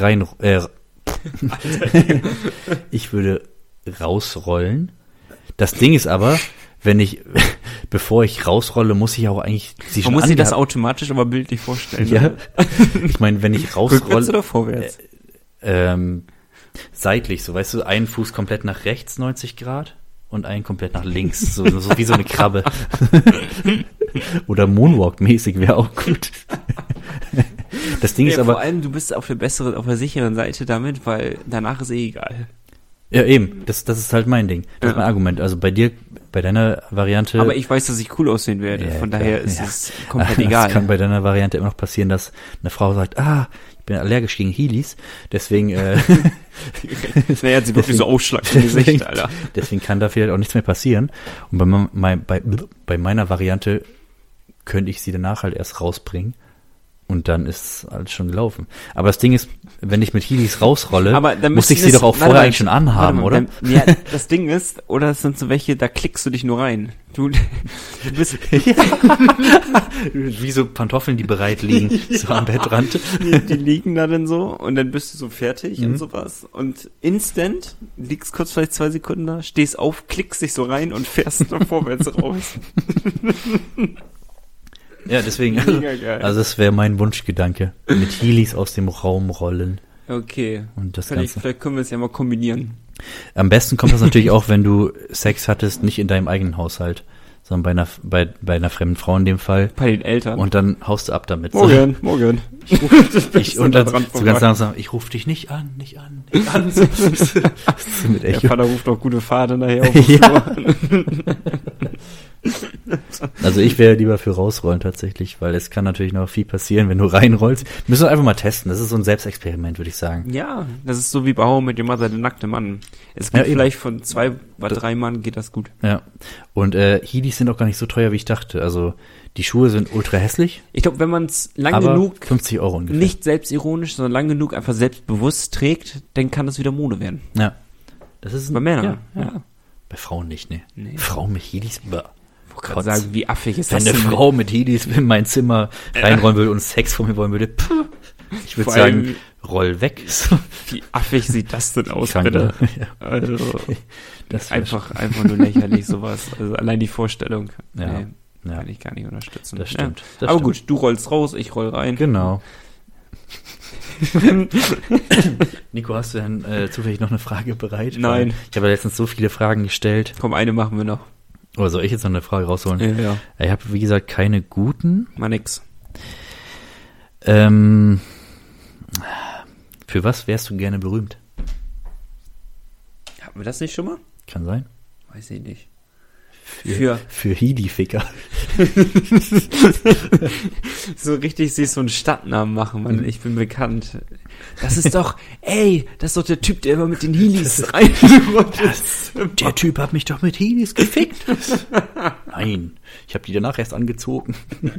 ich würde rausrollen. Das Ding ist aber, bevor ich rausrolle, muss ich auch eigentlich sie Man schon muss sich das angehabt- automatisch aber bildlich vorstellen. Ja. Ich meine, wenn ich Rückwärts rausrolle, oder vorwärts? seitlich, so, weißt du, einen Fuß komplett nach rechts 90 Grad und einen komplett nach links, so wie so eine Krabbe. Oder Moonwalk-mäßig wäre auch gut. Das Ding ist Vor aber, allem, du bist auf der sicheren Seite damit, weil danach ist egal. ja eben, das ist halt mein Ding. Das ist mein Argument. Also bei deiner Variante. Aber ich weiß, dass ich cool aussehen werde. Ja, Von klar, daher ist ja. es komplett Es egal. kann bei deiner Variante immer noch passieren, dass eine Frau sagt, ich bin allergisch gegen Heelys, deswegen, Naja, hat sie wirklich so Ausschlag im Gesicht, Alter. deswegen kann da vielleicht auch nichts mehr passieren. Und bei meiner Variante könnte ich sie danach halt erst rausbringen. Und dann ist alles schon gelaufen. Aber das Ding ist, wenn ich mit Heelys rausrolle, Aber dann muss ich sie doch auch vorher eigentlich schon anhaben, oder? Ja, das Ding ist, oder es sind so welche, da klickst du dich nur rein. Du bist, Wie so Pantoffeln, die bereit liegen, so am Bettrand. die liegen da dann so und dann bist du so fertig und sowas. Und instant, liegst kurz vielleicht 2 Sekunden da, stehst auf, klickst dich so rein und fährst dann vorwärts raus. Ja, deswegen, Mega geil. also das wäre mein Wunschgedanke. Mit Heelys aus dem Raum rollen. Okay. Und das Vielleicht Ganze. können wir es ja mal kombinieren. Am besten kommt das natürlich auch, wenn du Sex hattest, nicht in deinem eigenen Haushalt, sondern bei einer fremden Frau in dem Fall. Bei den Eltern. Und dann haust du ab damit. morgen. Und dann so ganz langsam, ich rufe dich nicht an. So mit Der Echo. Vater ruft auch gute Vater nachher auf den Ja. Flur. Also ich wäre lieber für rausrollen tatsächlich, weil es kann natürlich noch viel passieren, wenn du reinrollst. Müssen wir einfach mal testen. Das ist so ein Selbstexperiment, würde ich sagen. Ja, das ist so wie bei How I Met Your Mother, der nackte Mann. Es geht Ja, eben. vielleicht von 2 oder 3 Mann geht das gut. Ja. Und Heelys sind auch gar nicht so teuer, wie ich dachte. Also die Schuhe sind ultra hässlich, Ich glaube, wenn man es lang aber genug 50 Euro ungefähr. nicht selbstironisch, sondern lang genug einfach selbstbewusst trägt, dann kann das wieder Mode werden. Ja. Das ist Bei Männern. Ja. Bei Frauen nicht, ne? Nee. Frauen mit Heelys. Ich wollte Kotz. gerade sagen, wie affig ist Wenn das eine denn? Frau mit Heelys in mein Zimmer reinrollen würde und Sex von mir wollen würde, ich würde Vor allem- sagen, roll weg. So. Wie affig sieht das denn aus, Krank, bitte? ne? Ja, Also, das wär einfach nur lächerlich, sowas. Also allein die Vorstellung. Ja. Nee, Ja. kann ich gar nicht unterstützen. Das stimmt. Ja. Das Aber stimmt. gut, du rollst raus, ich roll rein. Genau. Nico, hast du denn zufällig noch eine Frage bereit? Nein. Ich habe ja letztens so viele Fragen gestellt. Komm, eine machen wir noch. Oder soll ich jetzt noch eine Frage rausholen? Ja. Ich habe, wie gesagt, keine guten. Mal nix. Für was wärst du gerne berühmt? Hatten wir das nicht schon mal? Kann sein. Weiß ich nicht. Für Hidi-Ficker. So richtig sich so einen Stadtnamen machen, Mann. Ich bin bekannt. Das ist doch der Typ, der immer mit den Heelys reinrutscht. Der Typ hat mich doch mit Heelys gefickt. Nein, ich habe die danach erst angezogen.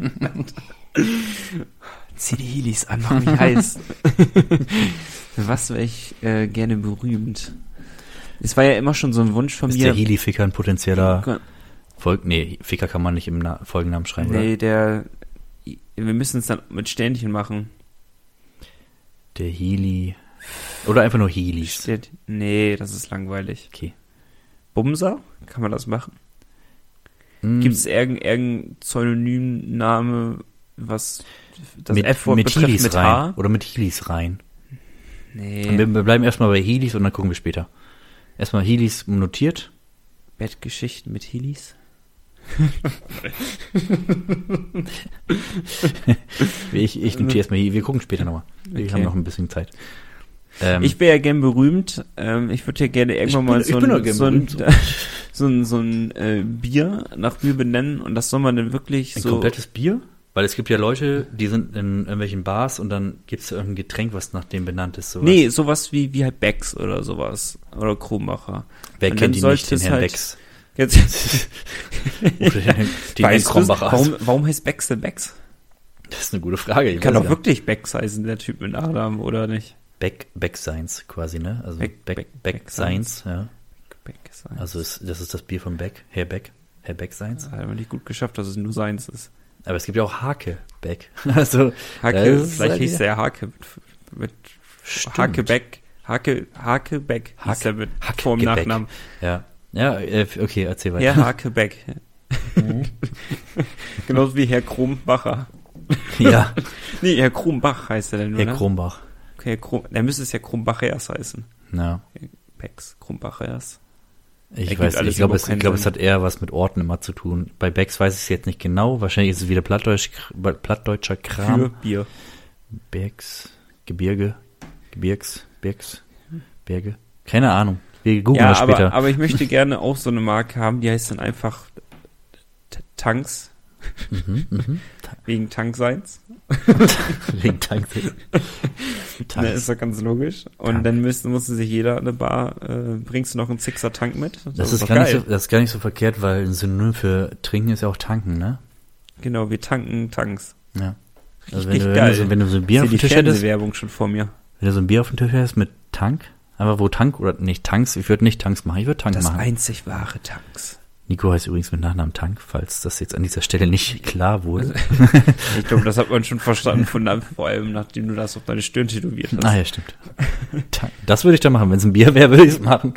Zieh die Heelys an, mach mich heiß. Für was wäre ich gerne berühmt? Es war ja immer schon so ein Wunsch von ist mir. Der Heely-Ficker ein potenzieller Ficker kann man nicht im Folgennamen schreiben, nee, oder? Wir müssen es dann mit Sternchen machen. Der Heely. Oder einfach nur Heelys. Nee, das ist langweilig. Okay. Bumser? Kann man das machen? Gibt es irgendein Pseudonymname, was das F-Wort betrifft Heelys mit rein. H? Oder mit Heelys rein. Nee. Wir bleiben erstmal bei Heelys und dann gucken wir später. Erstmal Heelys notiert. Bettgeschichten mit Heelys? ich notiere erstmal hier. Wir gucken später nochmal. Wir haben noch ein bisschen Zeit. Ich wäre ja gern berühmt. Ich würde ja gerne irgendwann so ein Bier nach Bier benennen und das soll man dann wirklich ein so... Ein komplettes Bier? Weil es gibt ja Leute, die sind in irgendwelchen Bars und dann gibt es irgendein Getränk, was nach dem benannt ist. Sowas. Nee, sowas wie halt Becks oder sowas. Oder Kronbacher. Wer kennt ihn nicht, den Herrn halt Becks? Jetzt den Herrn Krombacher. Warum heißt Becks denn Becks? Das ist eine gute Frage. Kann doch wirklich Becks heißen, der Typ mit Adam, oder nicht? Beck Science quasi, ne? Also Beck Science, ja. Beck Science. Also das ist das Bier von Beck, Herr Beck Science. Hat aber nicht gut geschafft, dass es nur seins ist. Aber es gibt ja auch Hake Beck. Also Hake, vielleicht hieß der Hake mit Hake Beck. Hake Beck hieß er mit Vor- und Nachnamen. Ja, okay, erzähl weiter. Herr Hake Beck. Genauso wie Herr Krombacher. Ja. Nee, Herr Krombach heißt er denn nur, Herr Krombach. Okay, der müsste es ja Krombachers heißen. Ja. Becks, Krombachers. Ich weiß nicht, ich glaube, es hat eher was mit Orten immer zu tun. Bei Becks weiß ich es jetzt nicht genau. Wahrscheinlich ist es wieder plattdeutscher Kram. Für Bier. Becks, Gebirge, Berge. Keine Ahnung. Wir googeln das später. Aber ich möchte gerne auch so eine Marke haben, die heißt dann einfach Tanks. Wegen Tankseins. Wegen Tankseins. Ne, ist doch ganz logisch. Und dann musste sich jeder eine Bar, bringst du noch einen Sixer Tank mit? Das ist gar nicht so verkehrt, weil ein Synonym für trinken ist ja auch tanken, ne? Genau, wir tanken Tanks. Ja. Also wenn du so ein Bier auf dem Tisch hättest. Werbung schon vor mir. Wenn du so ein Bier auf dem Tisch hättest mit Tank, aber wo Tank oder nicht Tanks, ich würde nicht Tanks machen, ich würde Tank machen. Das einzig wahre Tanks. Nico heißt übrigens mit Nachnamen Tank, falls das jetzt an dieser Stelle nicht klar wurde. Ich glaube, das hat man schon verstanden, vor allem nachdem du das auf deine Stirn tätowiert hast. Ah ja, stimmt. Das würde ich dann machen, wenn es ein Bier wäre, würde ich es machen.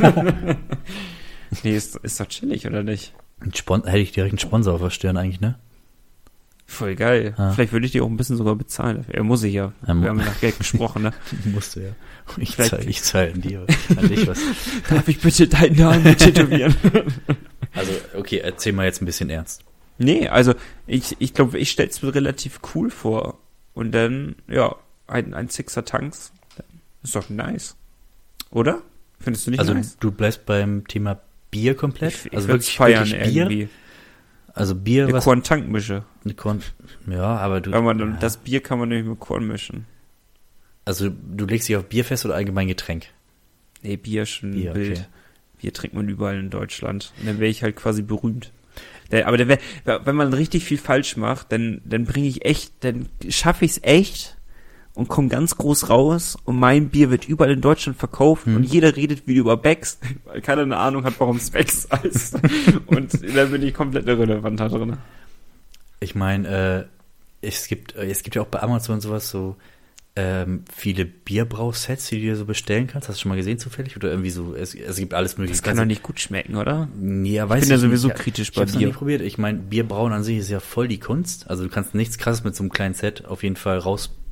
Nee, ist doch chillig, oder nicht? Hätte ich direkt einen Sponsor auf der Stirn eigentlich, ne? Voll geil. Ja. Vielleicht würde ich dir auch ein bisschen sogar bezahlen. Muss ich ja. Wir haben ja nach Geld gesprochen, ne? Musst du ja. Ich zahle an dir. An dich was. Darf ich bitte deinen Namen tätowieren? Also, okay, erzähl mal jetzt ein bisschen ernst. Nee, also ich glaube, ich stell's mir relativ cool vor. Und dann, ja, ein Sixer Tanks. Ist doch nice. Oder? Findest du nicht nice? Also du bleibst beim Thema Bier komplett? Also wirklich feiern Bier? Irgendwie. Also Bier, eine Korn-Tankmische. Ja, aber du... Das Bier kann man nämlich mit Korn mischen. Also du legst dich auf Bier fest oder allgemein Getränk? Nee, Bier schon Bier, wild. Okay. Bier trinkt man überall in Deutschland. Und dann wäre ich halt quasi berühmt. Wenn man richtig viel falsch macht, dann schaffe ich es echt und komme ganz groß raus und mein Bier wird überall in Deutschland verkauft und jeder redet wieder über Becks, weil keiner eine Ahnung hat, warum es Becks heißt. Und dann bin ich komplett irrelevant da drin. Ich meine, es gibt ja auch bei Amazon sowas so viele Bierbrausets, die du dir so bestellen kannst. Hast du schon mal gesehen zufällig? Oder irgendwie so, es gibt alles mögliche. Das kann doch nicht gut schmecken, oder? Ja, weiß ich bin ja sowieso kritisch bei Bier. Ich hab's noch nie probiert. Ich meine, Bierbrauen an sich ist ja voll die Kunst. Also du kannst nichts Krasses mit so einem kleinen Set auf jeden Fall rausbringen.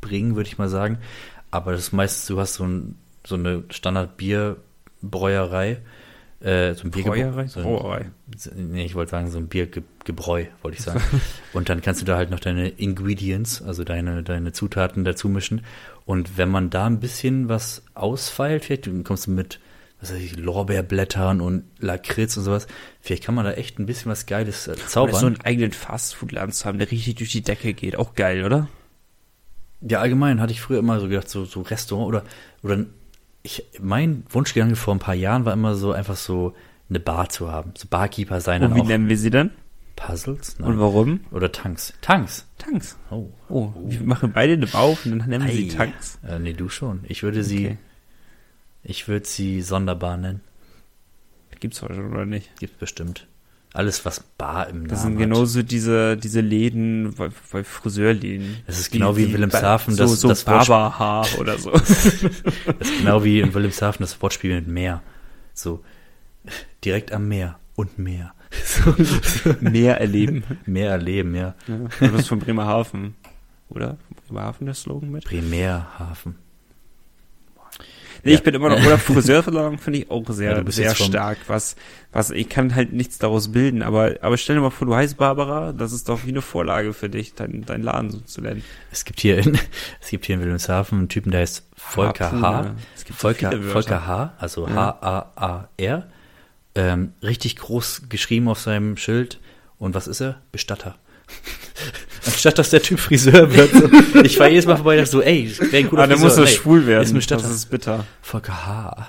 bringen, würde ich mal sagen. Aber das meiste, du hast so eine Standard-Bierbräuerei, so ein Brauerei? Brauerei. Nee, ich wollte sagen, so ein Biergebräu, wollte ich sagen. Und dann kannst du da halt noch deine Ingredients, also deine Zutaten dazu mischen. Und wenn man da ein bisschen was ausfeilt, vielleicht dann kommst du mit, was weiß ich, Lorbeerblättern und Lakritz und sowas. Vielleicht kann man da echt ein bisschen was Geiles zaubern. Oder so einen eigenen Fastfood-Laden zu haben, der richtig durch die Decke geht. Auch geil, oder? Ja, allgemein hatte ich früher immer so gedacht, so Restaurant oder mein Wunschgedanke vor ein paar Jahren war immer so, einfach so eine Bar zu haben. So Barkeeper sein. Und wie nennen wir sie dann? Puzzles? Nein. Und warum? Oder Tanks. Tanks. Oh, wir machen beide eine Bar auf und dann nennen wir sie Tanks. Nee, du schon. Ich würde sie Sonderbar nennen. Gibt's heute oder nicht? Gibt's bestimmt. Alles, was Bar im Namen Das sind hat. genauso diese Läden, bei Friseurläden. Das ist genau wie in Wilhelmshaven. Das Barberhaar oder so. Das ist genau wie in Wilhelmshaven das Wortspiel mit Meer. So, direkt am Meer und Meer. So. Mehr erleben. Mehr erleben, ja. Das ist von Bremerhaven, oder? Bremerhaven der Slogan mit? Bremerhaven. Nee, ich bin immer noch, oder Friseurverlagen finde ich auch sehr jetzt stark, was ich kann halt nichts daraus bilden, aber stell dir mal vor, du heißt Barbara, das ist doch wie eine Vorlage für dich, dein Laden so zu nennen. Es gibt hier in Wilhelmshaven einen Typen, der heißt Volker H. Es gibt Volker H, also H-A-A-R, richtig groß geschrieben auf seinem Schild. Und was ist er? Bestatter. Anstatt dass der Typ Friseur wird. So. Ich war jedes Mal vorbei und dachte so, ey, wäre ein cooler der Friseur. muss doch schwul werden. Ist ein Bestatter. Das ist bitter. Volker H.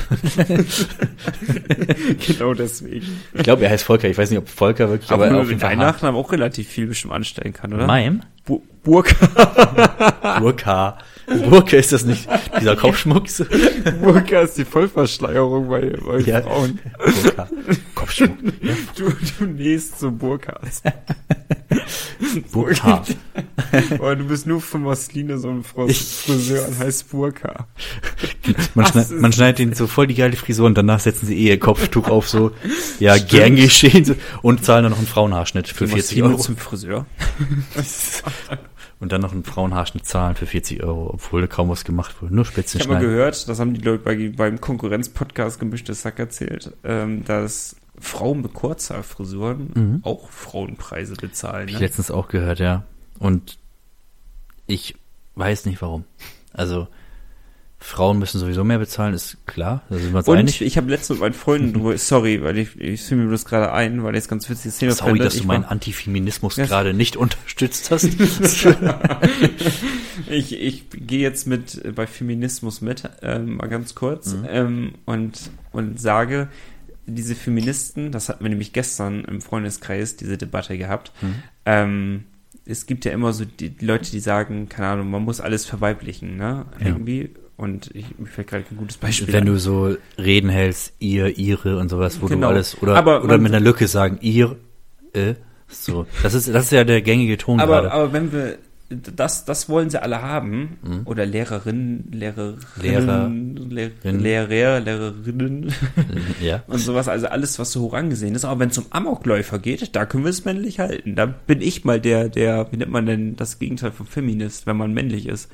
Genau deswegen. Ich glaube, er heißt Volker. Ich weiß nicht, ob Volker wirklich, aber auf jeden Fall dein Nachnamen auch relativ viel bestimmt anstellen kann, oder? Meinem? Burka. Burka ist das nicht dieser Kopfschmuck? Burka ist die Vollverschleierung bei Frauen. Burka. Kopfschmuck. Ja. Du nähst so Burkas. Burka. Aber du bist nur von Masline so ein Friseur und heißt Burka. Man schneidet ihnen so voll die geile Frisur und danach setzen sie ihr Kopftuch auf so, ja, gern geschehen so, und zahlen dann noch einen Frauenhaarschnitt für 40 Euro. Zum Friseur. Und dann noch einen Frauenhaarschnitt zahlen für 40 Euro, obwohl kaum was gemacht wurde. Nur Spitzen schneiden. Ich habe mal gehört, das haben die Leute beim Konkurrenz-Podcast Gemischtes Sack erzählt, dass Frauen mit Kurzhaarfrisuren auch Frauenpreise bezahlen. Ne? Ich letztens auch gehört, ja. Und ich weiß nicht warum. Also Frauen müssen sowieso mehr bezahlen, ist klar. Da sind wir uns einig. Ich habe letztens mit meinen Freunden drüber, sorry, weil ich fiel mir das gerade ein, weil ich es ganz witziges Thema Sorry, dass du meinen Antifeminismus gerade nicht unterstützt hast. Ich gehe jetzt bei Feminismus mit, mal ganz kurz, und sage, diese Feministen, das hatten wir nämlich gestern im Freundeskreis, diese Debatte gehabt, es gibt ja immer so die Leute, die sagen, keine Ahnung, man muss alles verweiblichen, ne, irgendwie. Und mir fällt gerade kein gutes Beispiel Wenn an. du so Reden hältst, ihre und sowas, wo genau. Du alles, oder mit einer Lücke sagen, so. Das ist ja der gängige Ton gerade. Aber wenn wir, das wollen sie alle haben, oder Lehrerinnen, ja. Und sowas, also alles, was so hoch angesehen ist. Aber wenn es um Amokläufer geht, da können wir es männlich halten. Da bin ich mal der, wie nennt man denn das Gegenteil von Feminist, wenn man männlich ist?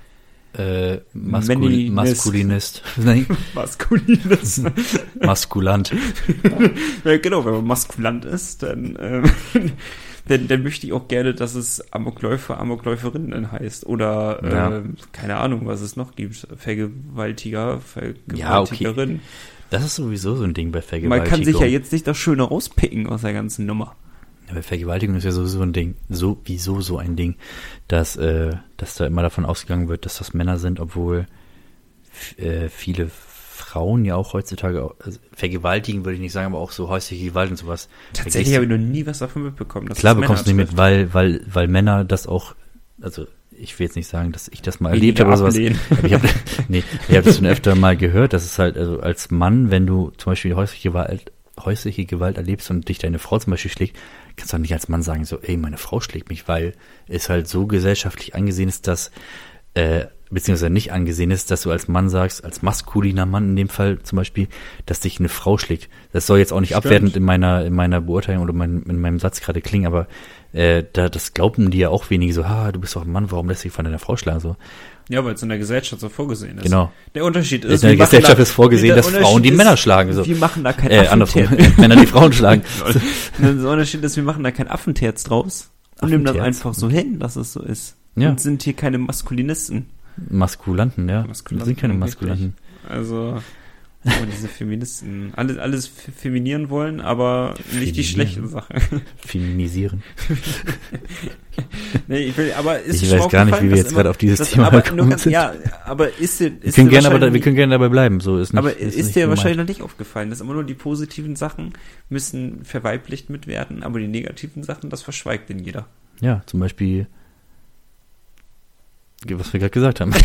Maskulinist. Nein. Maskulinist. Maskulant. Ja, genau, wenn man maskulant ist, dann möchte ich auch gerne, dass es Amokläufer, Amokläuferinnen heißt. Oder, keine Ahnung, was es noch gibt. Vergewaltigerin. Ja, okay. Das ist sowieso so ein Ding bei Vergewaltigung. Man kann sich ja jetzt nicht das Schöne rauspicken aus der ganzen Nummer. Ja, bei Vergewaltigung ist ja sowieso ein Ding, so ein Ding, dass da immer davon ausgegangen wird, dass das Männer sind, obwohl viele Frauen ja auch heutzutage vergewaltigen, würde ich nicht sagen, aber auch so häusliche Gewalt und sowas. Tatsächlich habe ich noch nie was davon mitbekommen. Dass klar bekommst du nicht mit, weil Männer das auch, also ich will jetzt nicht sagen, dass ich das mal erlebt habe oder sowas. Ich habe das schon öfter mal gehört, dass es halt, also als Mann, wenn du zum Beispiel häusliche Gewalt erlebst und dich deine Frau zum Beispiel schlägt, kannst du auch nicht als Mann sagen, so, ey, meine Frau schlägt mich, weil es halt so gesellschaftlich angesehen ist, dass beziehungsweise nicht angesehen ist, dass du als Mann sagst, als maskuliner Mann in dem Fall zum Beispiel, dass dich eine Frau schlägt. Das soll jetzt auch nicht abwertend in meiner Beurteilung oder in meinem Satz gerade klingen, aber das glauben die ja auch wenige so, du bist doch ein Mann, warum lässt dich von deiner Frau schlagen? So. Ja, weil es in der Gesellschaft so vorgesehen ist. Genau. Der Unterschied ist, in der Gesellschaft ist vorgesehen, dass Frauen die Männer schlagen. So. Wir machen da kein Affenterz. Männer die Frauen schlagen. Der Unterschied ist, wir machen da kein Affenterz draus und nehmen das einfach so hin, dass es so ist. Ja. Und sind hier keine Maskulinisten. Maskulanten, ja. Das sind keine Maskulanten. Also diese Feministen. Alles feminieren wollen, aber nicht die schlechten Sachen. Feminisieren. Nee, ich weiß gar nicht, wie wir jetzt gerade auf dieses Thema gekommen sind. Ja, aber wir können gerne dabei bleiben. So ist nicht, aber ist dir wahrscheinlich noch nicht aufgefallen, dass immer nur die positiven Sachen müssen verweiblicht mit werden, aber die negativen Sachen, das verschweigt denn jeder. Ja, zum Beispiel was wir gerade gesagt haben.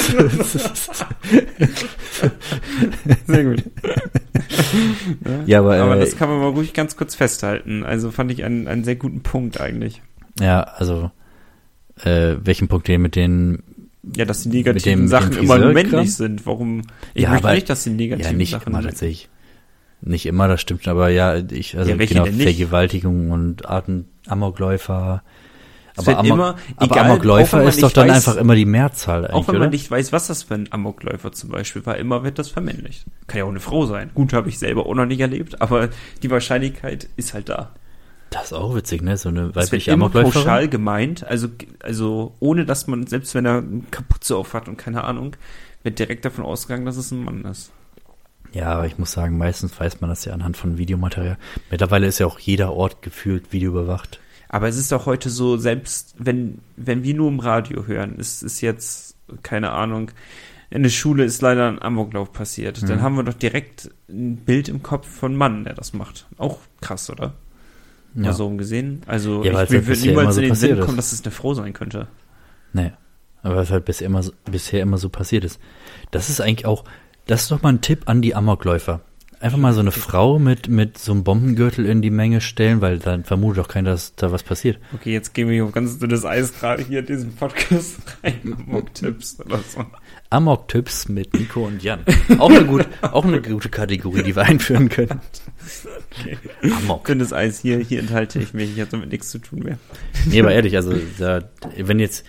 Sehr gut. Ja, aber das kann man mal ruhig ganz kurz festhalten. Also fand ich einen sehr guten Punkt eigentlich. Ja, also welchen Punkt den mit den dass die negativen Sachen immer männlich sind. Warum? Ich möchte nicht, dass die negativen nicht Sachen immer tatsächlich. Nicht immer, das stimmt, aber Vergewaltigung und Amokläufer. Aber Amokläufer ist doch dann einfach immer die Mehrzahl eigentlich, auch wenn man nicht weiß, was das für ein Amokläufer zum Beispiel war, immer wird das vermännlicht. Kann ja auch eine Frau sein. Gut, habe ich selber auch noch nicht erlebt, aber die Wahrscheinlichkeit ist halt da. Das ist auch witzig, ne? So eine weibliche Amokläuferin. Das wird immer pauschal gemeint, also ohne, dass man, selbst wenn er eine Kapuze auf hat und keine Ahnung, wird direkt davon ausgegangen, dass es ein Mann ist. Ja, aber ich muss sagen, meistens weiß man das ja anhand von Videomaterial. Mittlerweile ist ja auch jeder Ort gefühlt videoüberwacht. Aber es ist doch heute so, selbst wenn wir nur im Radio hören, ist jetzt, keine Ahnung, in der Schule ist leider ein Amoklauf passiert. Dann haben wir doch direkt ein Bild im Kopf von einem Mann, der das macht. Auch krass, oder? Ja. Mal so gesehen. Also ja, mir würde niemals in den Sinn kommen, dass es eine Frau sein könnte. Nee, aber was halt bisher immer so passiert ist. Das ist eigentlich auch, das ist doch mal ein Tipp an die Amokläufer. Einfach mal so eine Frau mit so einem Bombengürtel in die Menge stellen, weil dann vermutet auch keiner, dass da was passiert. Okay, jetzt gehen wir hier auf ganz dünnes Eis gerade hier in diesen Podcast rein. Amok-Tipps oder so. Amok-Tipps mit Nico und Jan. Auch eine gute Kategorie, die wir einführen können. Okay. Amok. Dünnes Eis, hier enthalte ich mich. Ich habe damit nichts zu tun mehr. Nee, aber ehrlich, also wenn jetzt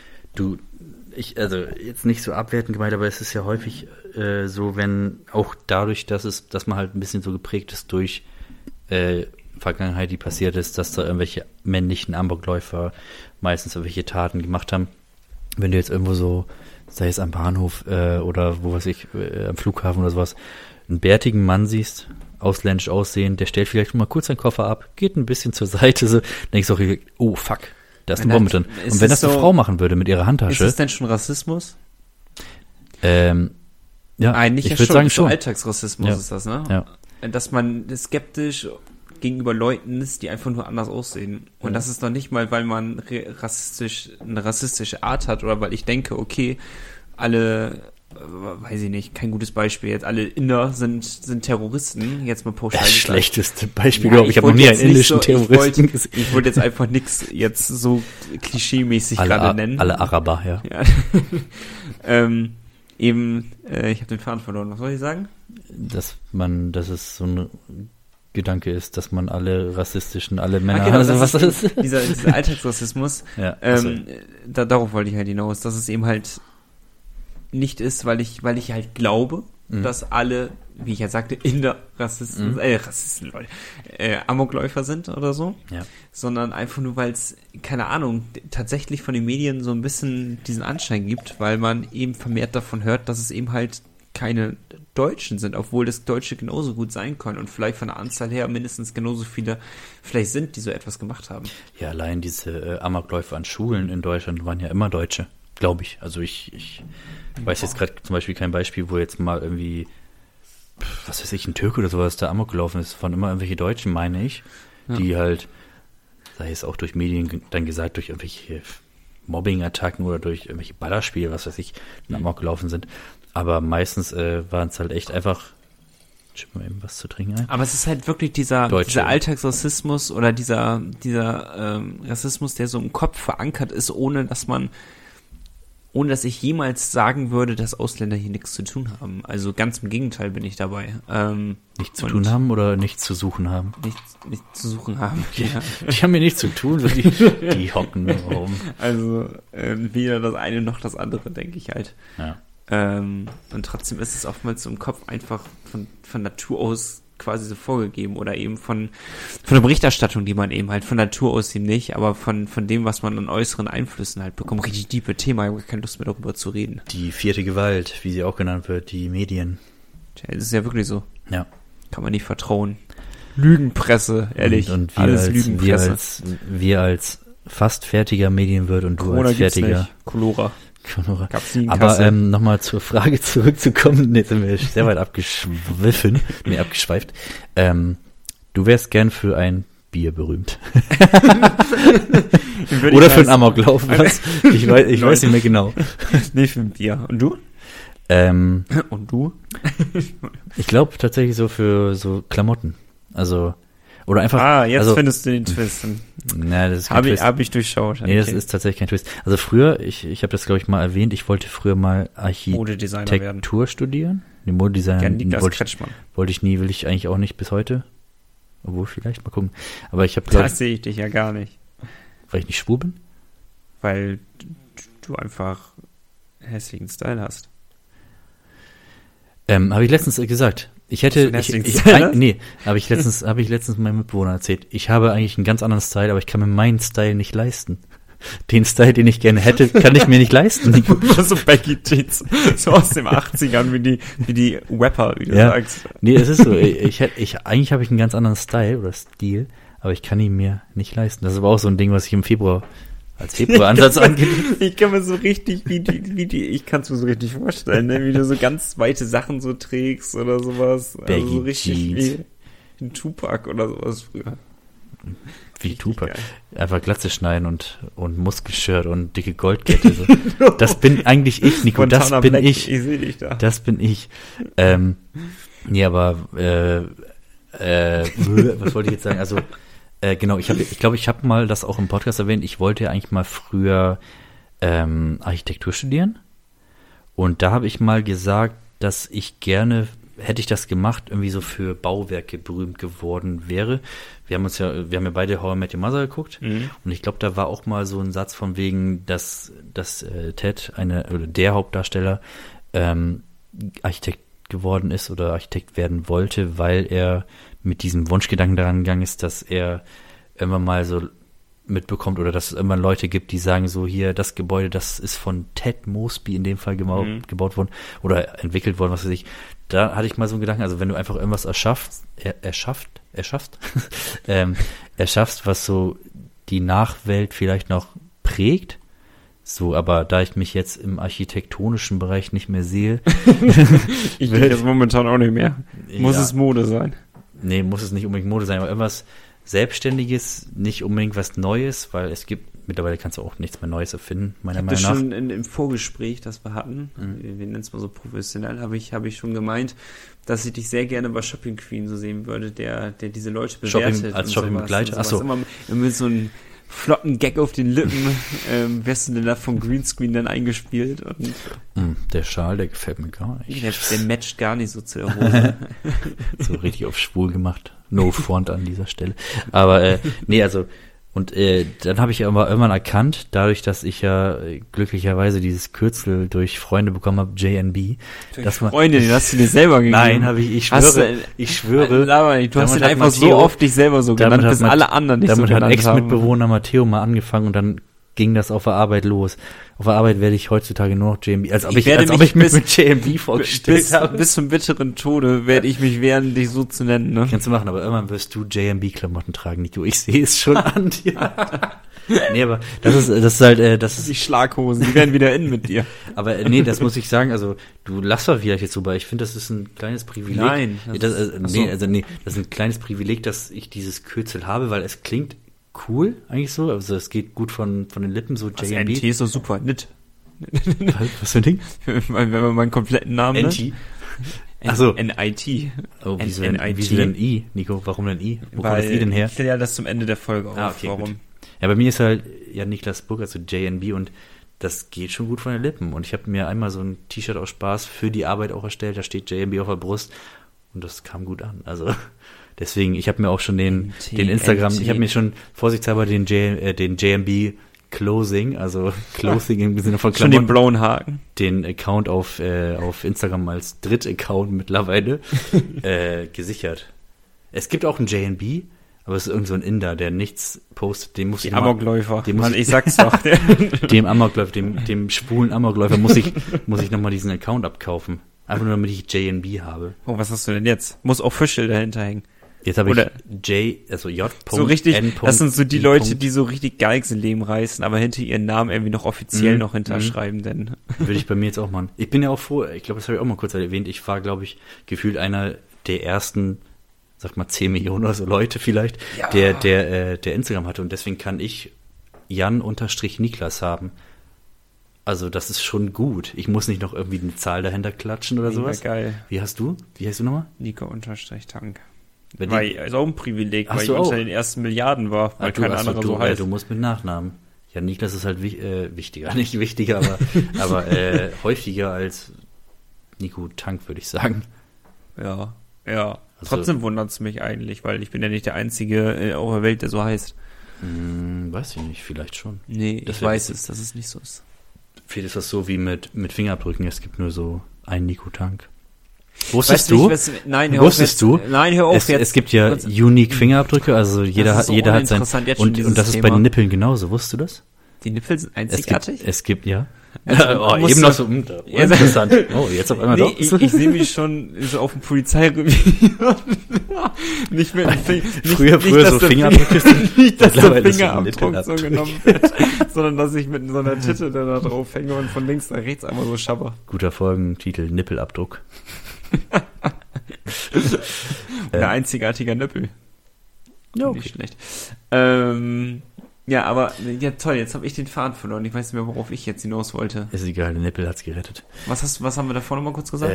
jetzt nicht so abwertend gemeint, aber es ist ja häufig so, wenn auch dadurch, dass man halt ein bisschen so geprägt ist durch Vergangenheit, die passiert ist, dass da irgendwelche männlichen Amokläufer meistens irgendwelche Taten gemacht haben. Wenn du jetzt irgendwo so, sei es am Bahnhof oder am Flughafen oder sowas, einen bärtigen Mann siehst, ausländisch aussehend, der stellt vielleicht mal kurz seinen Koffer ab, geht ein bisschen zur Seite, so, denkst du auch, oh fuck, da ist eine Bombe drin. Und wenn das eine Frau machen würde mit ihrer Handtasche. Ist das denn schon Rassismus? Ja, eigentlich ich würde sagen schon. Alltagsrassismus ist das, ne? Ja. Dass man skeptisch gegenüber Leuten ist, die einfach nur anders aussehen. Und das ist noch nicht mal, weil man eine rassistische Art hat oder weil ich denke, okay, alle, weiß ich nicht, kein gutes Beispiel jetzt, alle Inder sind Terroristen, jetzt mal pauschal gesagt. Das schlechteste Beispiel, glaube ich. Ich habe noch nie einen indischen Terroristen gesehen. Ich wollte jetzt einfach nichts jetzt so klischeemäßig gerade nennen. Alle Araber, ja. Ich habe den Faden verloren. Was soll ich sagen? Dass es so ein Gedanke ist, dass man alle Männer genau, was das ist. Dieser Alltagsrassismus. Ja, darauf wollte ich halt hinaus, dass es eben halt nicht ist, weil ich halt glaube, dass alle, wie ich ja sagte, Inder Rassisten, Leute, Amokläufer sind oder so, sondern einfach nur, weil es, keine Ahnung, tatsächlich von den Medien so ein bisschen diesen Anschein gibt, weil man eben vermehrt davon hört, dass es eben halt keine Deutschen sind, obwohl das Deutsche genauso gut sein können und vielleicht von der Anzahl her mindestens genauso viele vielleicht sind, die so etwas gemacht haben. Ja, allein diese Amokläufer an Schulen in Deutschland waren ja immer Deutsche, glaube ich. Also ich weiß jetzt gerade zum Beispiel kein Beispiel, wo jetzt mal irgendwie, was weiß ich, ein Türke oder sowas da Amok gelaufen ist, von immer irgendwelche Deutschen, meine ich, die halt, sei es auch durch Medien dann gesagt, durch irgendwelche Mobbing-Attacken oder durch irgendwelche Ballerspiele, was weiß ich, Amok gelaufen sind. Aber meistens waren es halt echt einfach, schieb mal eben was zu trinken ein. Aber es ist halt wirklich dieser Alltagsrassismus oder dieser Rassismus, der so im Kopf verankert ist, ohne dass man ohne dass ich jemals sagen würde, dass Ausländer hier nichts zu tun haben. Also ganz im Gegenteil bin ich dabei. Nichts zu tun haben oder nichts zu suchen haben? Nichts zu suchen haben. Ja. Die haben hier nichts zu tun, die hocken nur rum. Also weder das eine noch das andere, denke ich halt. Ja. Und trotzdem ist es oftmals so im Kopf einfach von Natur aus quasi so vorgegeben oder eben von der Berichterstattung, die man eben halt von Natur aus eben nicht, aber von dem, was man an äußeren Einflüssen halt bekommt. Richtig tiefe Thema, ich habe keine Lust mehr darüber zu reden. Die vierte Gewalt, wie sie auch genannt wird, die Medien. Tja, das ist ja wirklich so. Ja. Kann man nicht vertrauen. Lügenpresse, ehrlich. Und alles Lügenpresse. Wir als fast fertiger Medienwirt und du als fertiger Colora. Gab's nie in Kassel. Aber nochmal zur Frage zurückzukommen, jetzt sind wir sehr weit abgeschweift. Du wärst gern für ein Bier berühmt. Oder für einen Amoklauf. Ich weiß nicht mehr genau. Nee, für ein Bier. Und du? Und du? Ich glaube tatsächlich so für so Klamotten. Also, oder einfach. Jetzt findest du den Twist. Na, das ist kein Twist. Hab ich durchschaut. Nee, das ist tatsächlich kein Twist. Also früher, ich habe das glaube ich mal erwähnt, ich wollte früher mal Architektur studieren. Die Modedesigner wollte ich nie, will ich eigentlich auch nicht bis heute. Obwohl vielleicht, mal gucken. Aber ich habe das sehe ich dich ja gar nicht. Weil ich nicht schwul bin? Weil du einfach hässlichen Style hast. Habe ich letztens gesagt. Habe ich letztens meinem Mitbewohner erzählt. Ich habe eigentlich einen ganz anderen Style, aber ich kann mir meinen Style nicht leisten. Den Style, den ich gerne hätte, kann ich mir nicht leisten. So Baggy Jeans, so aus den 80ern, wie die Rapper, wie du sagst. Nee, es ist so. Eigentlich habe ich einen ganz anderen Style oder Stil, aber ich kann ihn mir nicht leisten. Das ist aber auch so ein Ding, was ich im Februar als Februaransatz angeht. Ich kann mir so richtig, ich kann es mir so richtig vorstellen, ne? Wie du so ganz weite Sachen so trägst oder sowas. Baggy also so richtig Jeans. Wie ein Tupac oder sowas früher. Wie Tupac. Einfach Glatze schneiden und Muskelshirt und dicke Goldkette. So. Das bin eigentlich ich, Nico. Montana das bin Black, ich. Ich sehe dich da. Das bin ich. Nee, aber was wollte ich jetzt sagen? Also genau, ich glaube, ich habe mal das auch im Podcast erwähnt. Ich wollte ja eigentlich mal früher Architektur studieren. Und da habe ich mal gesagt, dass ich gerne, hätte ich das gemacht, irgendwie so für Bauwerke berühmt geworden wäre. Wir haben ja beide How I Met Your Mother geguckt. Mhm. Und ich glaube, da war auch mal so ein Satz von wegen, dass Ted, der Hauptdarsteller, Architekt geworden ist oder Architekt werden wollte, weil er mit diesem Wunschgedanken daran gegangen ist, dass er irgendwann mal so mitbekommt oder dass es irgendwann Leute gibt, die sagen so, hier, das Gebäude, das ist von Ted Mosby in dem Fall gebaut worden oder entwickelt worden, was weiß ich. Da hatte ich mal so einen Gedanken, also wenn du einfach irgendwas erschaffst, was so die Nachwelt vielleicht noch prägt, so, aber da ich mich jetzt im architektonischen Bereich nicht mehr sehe. Ich will jetzt momentan auch nicht mehr. Muss es Mode sein? Nee, muss es nicht unbedingt Mode sein, aber irgendwas Selbstständiges, nicht unbedingt was Neues, weil es gibt, mittlerweile kannst du auch nichts mehr Neues erfinden, meiner Meinung nach. Schon im Vorgespräch, das wir hatten, wir nennen es mal so professionell, habe ich schon gemeint, dass ich dich sehr gerne bei Shopping Queen so sehen würde, der diese Leute bewertet. Als Shopping-Begleiter, achso. Immer mit so einem flotten Gag auf den Lippen, wärst du denn da vom Greenscreen dann eingespielt? Und der Schal, der gefällt mir gar nicht. Der matcht gar nicht so zu der Hose. So richtig auf schwul gemacht. No front an dieser Stelle. Aber nee, also und dann habe ich aber irgendwann erkannt, dadurch, dass ich ja glücklicherweise dieses Kürzel durch Freunde bekommen habe, JNB. Freunde, den hast du dir selber gegeben? Nein, habe ich schwöre. Du hast den einfach so oft dich selber so genannt, bis alle anderen nicht so genannt haben. Damit hat Ex-Mitbewohner Matteo mal angefangen und dann ging das auf der Arbeit los. Auf der Arbeit werde ich heutzutage nur noch JNB, als ob ich mich mit JNB vorgestellt habe. Bis zum bitteren Tode werde ich mich wehren, dich so zu nennen. Ne? Kannst du machen, aber irgendwann wirst du JNB-Klamotten tragen, Nico. Ich sehe es schon an dir. Nee, aber das ist halt, das ist die Schlaghosen, die werden wieder in mit dir. Aber nee, das muss ich sagen, also du lachst doch vielleicht jetzt so, aber ich finde, das ist ein kleines Privileg. Nein. Das ist ein kleines Privileg, dass ich dieses Kürzel habe, weil es klingt cool, eigentlich so. Also es geht gut von den Lippen, so JNB. NT ist doch super, nit. Was für ein Ding? Wenn man meinen kompletten Namen NT. Achso. NIT. Oh, wieso denn I, Nico? Warum denn I? Wo kommt das I denn her? Ich stelle ja das zum Ende der Folge auf. Okay, warum? Gut. Ja, bei mir ist halt Niklas Burg, also JNB, und das geht schon gut von den Lippen. Und ich habe mir einmal so ein T-Shirt aus Spaß für die Arbeit auch erstellt, da steht JMB auf der Brust und das kam gut an. Also deswegen, ich habe mir auch schon den Instagram, ich habe mir schon vorsichtshalber den JMB Clothing, also Clothing im Sinne von Klamotten, schon den blauen Haken, den Account auf Instagram als Dritt-Account mittlerweile gesichert. Es gibt auch einen JNB, aber es ist irgend so ein Inder, der nichts postet. Dem muss die Amokläufer. Mann, ich sag's doch. Dem Amokläufer, dem schwulen Amokläufer muss ich nochmal diesen Account abkaufen. Einfach nur, damit ich JNB habe. Oh, was hast du denn jetzt? Muss Official dahinter hängen. Jetzt habe ich J. So richtig, das sind so die Leute, die so richtig Geigs im Leben reißen, aber hinter ihren Namen irgendwie noch offiziell noch hinterschreiben, denn. Würde ich bei mir jetzt auch machen. Ich bin ja auch froh, ich glaube, das habe ich auch mal kurz erwähnt, ich war, glaube ich, gefühlt einer der ersten, sag mal 10 Millionen oder so Leute vielleicht, ja, der Instagram hatte und deswegen kann ich Jan-Niklas haben. Also das ist schon gut. Ich muss nicht noch irgendwie eine Zahl dahinter klatschen oder sowas. Geil. Wie heißt du nochmal? Nico_Tank. Ist auch ein Privileg, weil ich unter den ersten Milliarden war, weil kein anderer so heißt. Du musst mit Nachnamen. Ja, Niklas ist halt wichtiger, nicht wichtiger, aber häufiger als Nico Tank, würde ich sagen. Ja. Also, trotzdem wundert es mich eigentlich, weil ich bin ja nicht der Einzige auf der Welt, der so heißt. Weiß ich nicht, vielleicht schon. Nee, ich weiß es, dass es nicht so ist. Vielleicht ist das so wie mit Fingerabdrücken, es gibt nur so einen Nico Tank. Wusstest du? Nein, hör auf jetzt. Nein, hör auf jetzt. Es gibt ja unique Fingerabdrücke, also jeder hat sein, und das ist bei den Nippeln genauso, wusstest du das? Die Nippel sind einzigartig? Es gibt ja. Eben noch so interessant. Oh, jetzt auf einmal doch. Ich sehe mich schon so auf dem Polizeirevier. Nicht mit dem Finger. Früher so Fingerabdrücke. Nicht, dass der Fingerabdruck so genommen wird, sondern dass ich mit so einer Titte da drauf hänge und von links nach rechts einmal so schabber. Guter Folgentitel, Nippelabdruck. Ein einzigartiger Nippel. Ja, okay. Nicht schlecht. Ja, aber, ja toll, jetzt habe ich den Faden verloren. Ich weiß nicht mehr, worauf ich jetzt hinaus wollte. Ist egal, der Nippel hat's gerettet. Was haben wir davor nochmal kurz gesagt?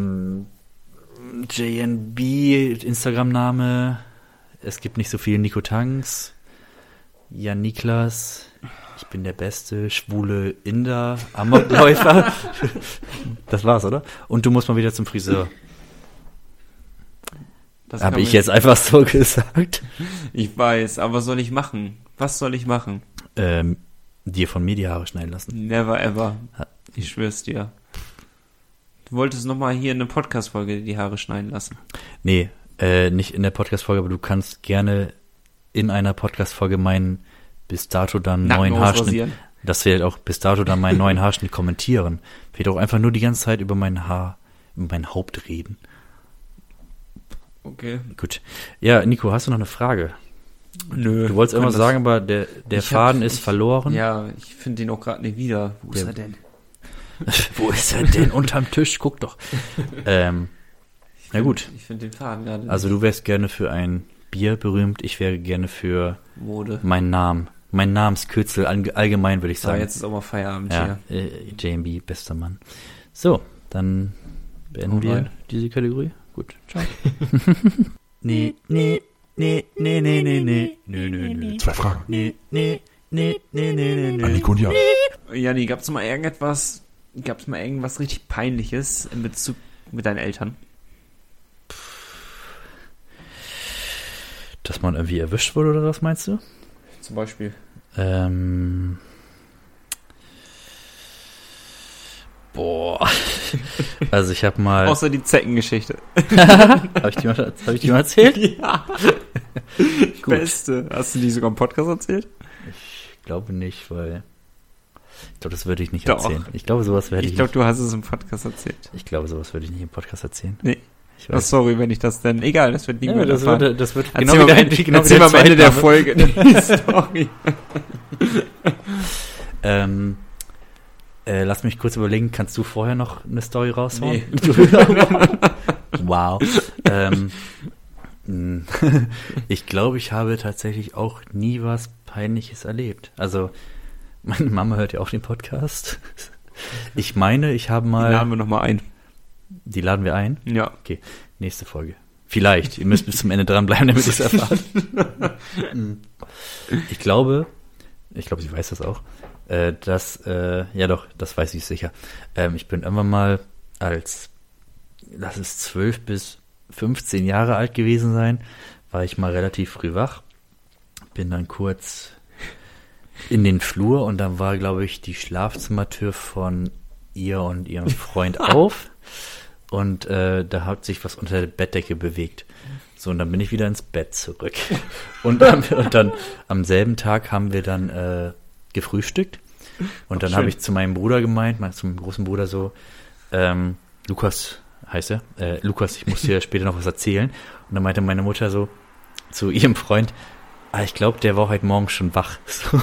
JNB, Instagram-Name. Es gibt nicht so viele Nico Tanks. Jan Niklas. Ich bin der beste schwule Inder, Amokläufer. Das war's, oder? Und du musst mal wieder zum Friseur. Das habe ich jetzt einfach so gesagt. Ich weiß, aber was soll ich machen? Was soll ich machen? Dir von mir die Haare schneiden lassen. Never ever. Ich schwör's dir. Du wolltest nochmal hier in einer Podcast-Folge die Haare schneiden lassen. Nee, nicht in der Podcast-Folge, aber du kannst gerne in einer Podcast-Folge meinen bis dato dann neuen Haarschnitt. Das wäre auch bis dato dann meinen neuen Haarschnitt kommentieren. Vielleicht auch einfach nur die ganze Zeit über mein Haupt reden. Okay. Gut. Ja, Nico, hast du noch eine Frage? Nö. Du wolltest irgendwas sagen, aber der Faden ist verloren. Ja, ich finde ihn auch gerade nicht wieder. Wo ist er denn? Wo ist er denn? Unterm Tisch, guck doch. Na gut. Ich finde den Faden gerade nicht. Also du wärst gerne für ein Bier berühmt, ich wäre gerne für Mode. Meinen Namen. Mein Namenskürzel allgemein, würde ich sagen. Aber jetzt ist auch mal Feierabend hier. JMB, bester Mann. So, dann beenden wir diese Kategorie. Gut, ciao. Nee. 2 Fragen. Nee. An Nico und Jan. Janni, gab's mal irgendwas richtig Peinliches in Bezug mit deinen Eltern? Dass man irgendwie erwischt wurde, oder was meinst du? Zum Beispiel. Boah. Also ich habe mal... Außer die Zeckengeschichte. Hab ich die mal erzählt? Ja. Gut. Beste. Hast du die sogar im Podcast erzählt? Ich glaube nicht, weil... Ich glaube, das würde ich nicht erzählen. Ich glaube, sowas werde ich nicht... Ich glaube, du hast es im Podcast erzählt. Ich glaube, sowas würde ich nicht im Podcast erzählen. Nee. Sorry, wenn ich das denn... Egal, das wird niemand erfahren. Das wird genau wie am Ende der Folge die Story. Lass mich kurz überlegen, kannst du vorher noch eine Story raushauen? Nee. Wow. Ich glaube, ich habe tatsächlich auch nie was Peinliches erlebt. Also, meine Mama hört ja auch den Podcast. Ich meine, ich habe mal... Die laden wir nochmal ein. Die laden wir ein? Ja. Okay, nächste Folge. Vielleicht. Ihr müsst bis zum Ende dranbleiben, damit ihr es erfahrt. Ich glaube, sie weiß das auch. das weiß ich sicher. Ich bin irgendwann mal lass es 12 bis 15 Jahre alt gewesen sein, war ich mal relativ früh wach, bin dann kurz in den Flur und dann war, glaube ich, die Schlafzimmertür von ihr und ihrem Freund auf und da hat sich was unter der Bettdecke bewegt. So, und dann bin ich wieder ins Bett zurück. Und dann am selben Tag haben wir dann gefrühstückt und dann habe ich zu meinem Bruder gemeint, zum großen Bruder so, Lukas heißt er, Lukas, ich muss dir später noch was erzählen. Und dann meinte meine Mutter so zu ihrem Freund, ich glaube, der war heute Morgen schon wach. So.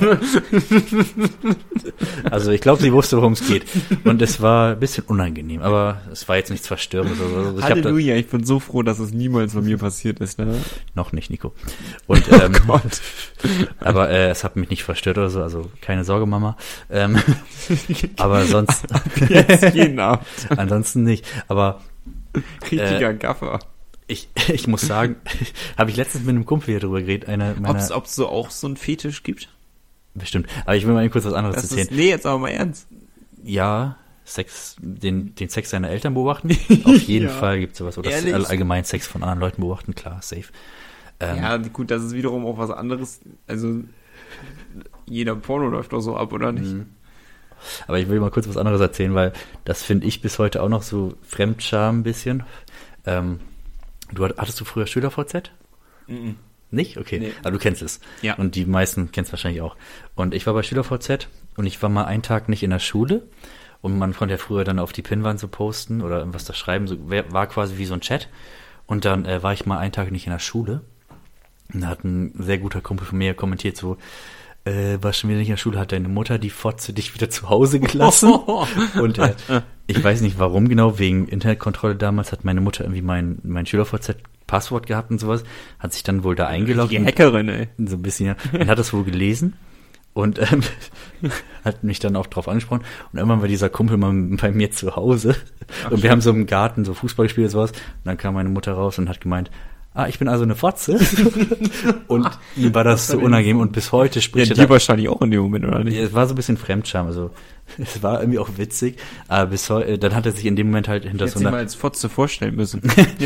Also ich glaube, sie wusste, worum es geht. Und es war ein bisschen unangenehm, aber es war jetzt nichts Verstörendes. Also Halleluja, ich bin so froh, dass es niemals bei mir passiert ist. Ne? Noch nicht, Nico. Und, Gott. Aber es hat mich nicht verstört oder so, also keine Sorge, Mama. Aber sonst... Jetzt jeden Abend. Ansonsten nicht, aber... Richtiger Gaffer. Ich muss sagen, habe ich letztens mit einem Kumpel hier drüber geredet. Ob es so auch so einen Fetisch gibt? Bestimmt. Aber ich will mal kurz was anderes erzählen. Nee, jetzt aber mal ernst. Ja, Sex, den Sex seiner Eltern beobachten. Auf jeden Fall gibt es sowas. Oder allgemein Sex von anderen Leuten beobachten, klar, safe. Ja, gut, das ist wiederum auch was anderes. Also, jeder Porno läuft doch so ab, oder nicht? Aber ich will mal kurz was anderes erzählen, weil das finde ich bis heute auch noch so Fremdscham ein bisschen. Hattest du früher SchülerVZ? Nicht? Okay. Nee. Aber du kennst es. Ja. Und die meisten kennen es wahrscheinlich auch. Und ich war bei SchülerVZ und ich war mal einen Tag nicht in der Schule und man konnte ja früher dann auf die Pinnwand so posten oder irgendwas da schreiben, so, war quasi wie so ein Chat. Und dann war ich mal einen Tag nicht in der Schule und da hat ein sehr guter Kumpel von mir kommentiert so, warst schon wieder nicht in der Schule, hat deine Mutter die Fotze dich wieder zu Hause gelassen? Und ich weiß nicht warum genau, wegen Internetkontrolle damals hat meine Mutter irgendwie mein SchülerVZ-Passwort gehabt und sowas, hat sich dann wohl da eingeloggt. Die Hackerin, ey. So ein bisschen, ja. Und hat das wohl gelesen und hat mich dann auch drauf angesprochen. Und irgendwann war dieser Kumpel mal bei mir zu Hause und wir haben so im Garten so Fußball gespielt und sowas. Und dann kam meine Mutter raus und hat gemeint, ich bin also eine Fotze. Und ihm war das so unangenehm und bis heute spricht er. Ja, die wahrscheinlich auch in dem Moment, oder nicht? Es war so ein bisschen Fremdscham, also es war irgendwie auch witzig, aber bis heute, dann hat er sich in dem Moment halt hinter so einer... mal als Fotze vorstellen müssen.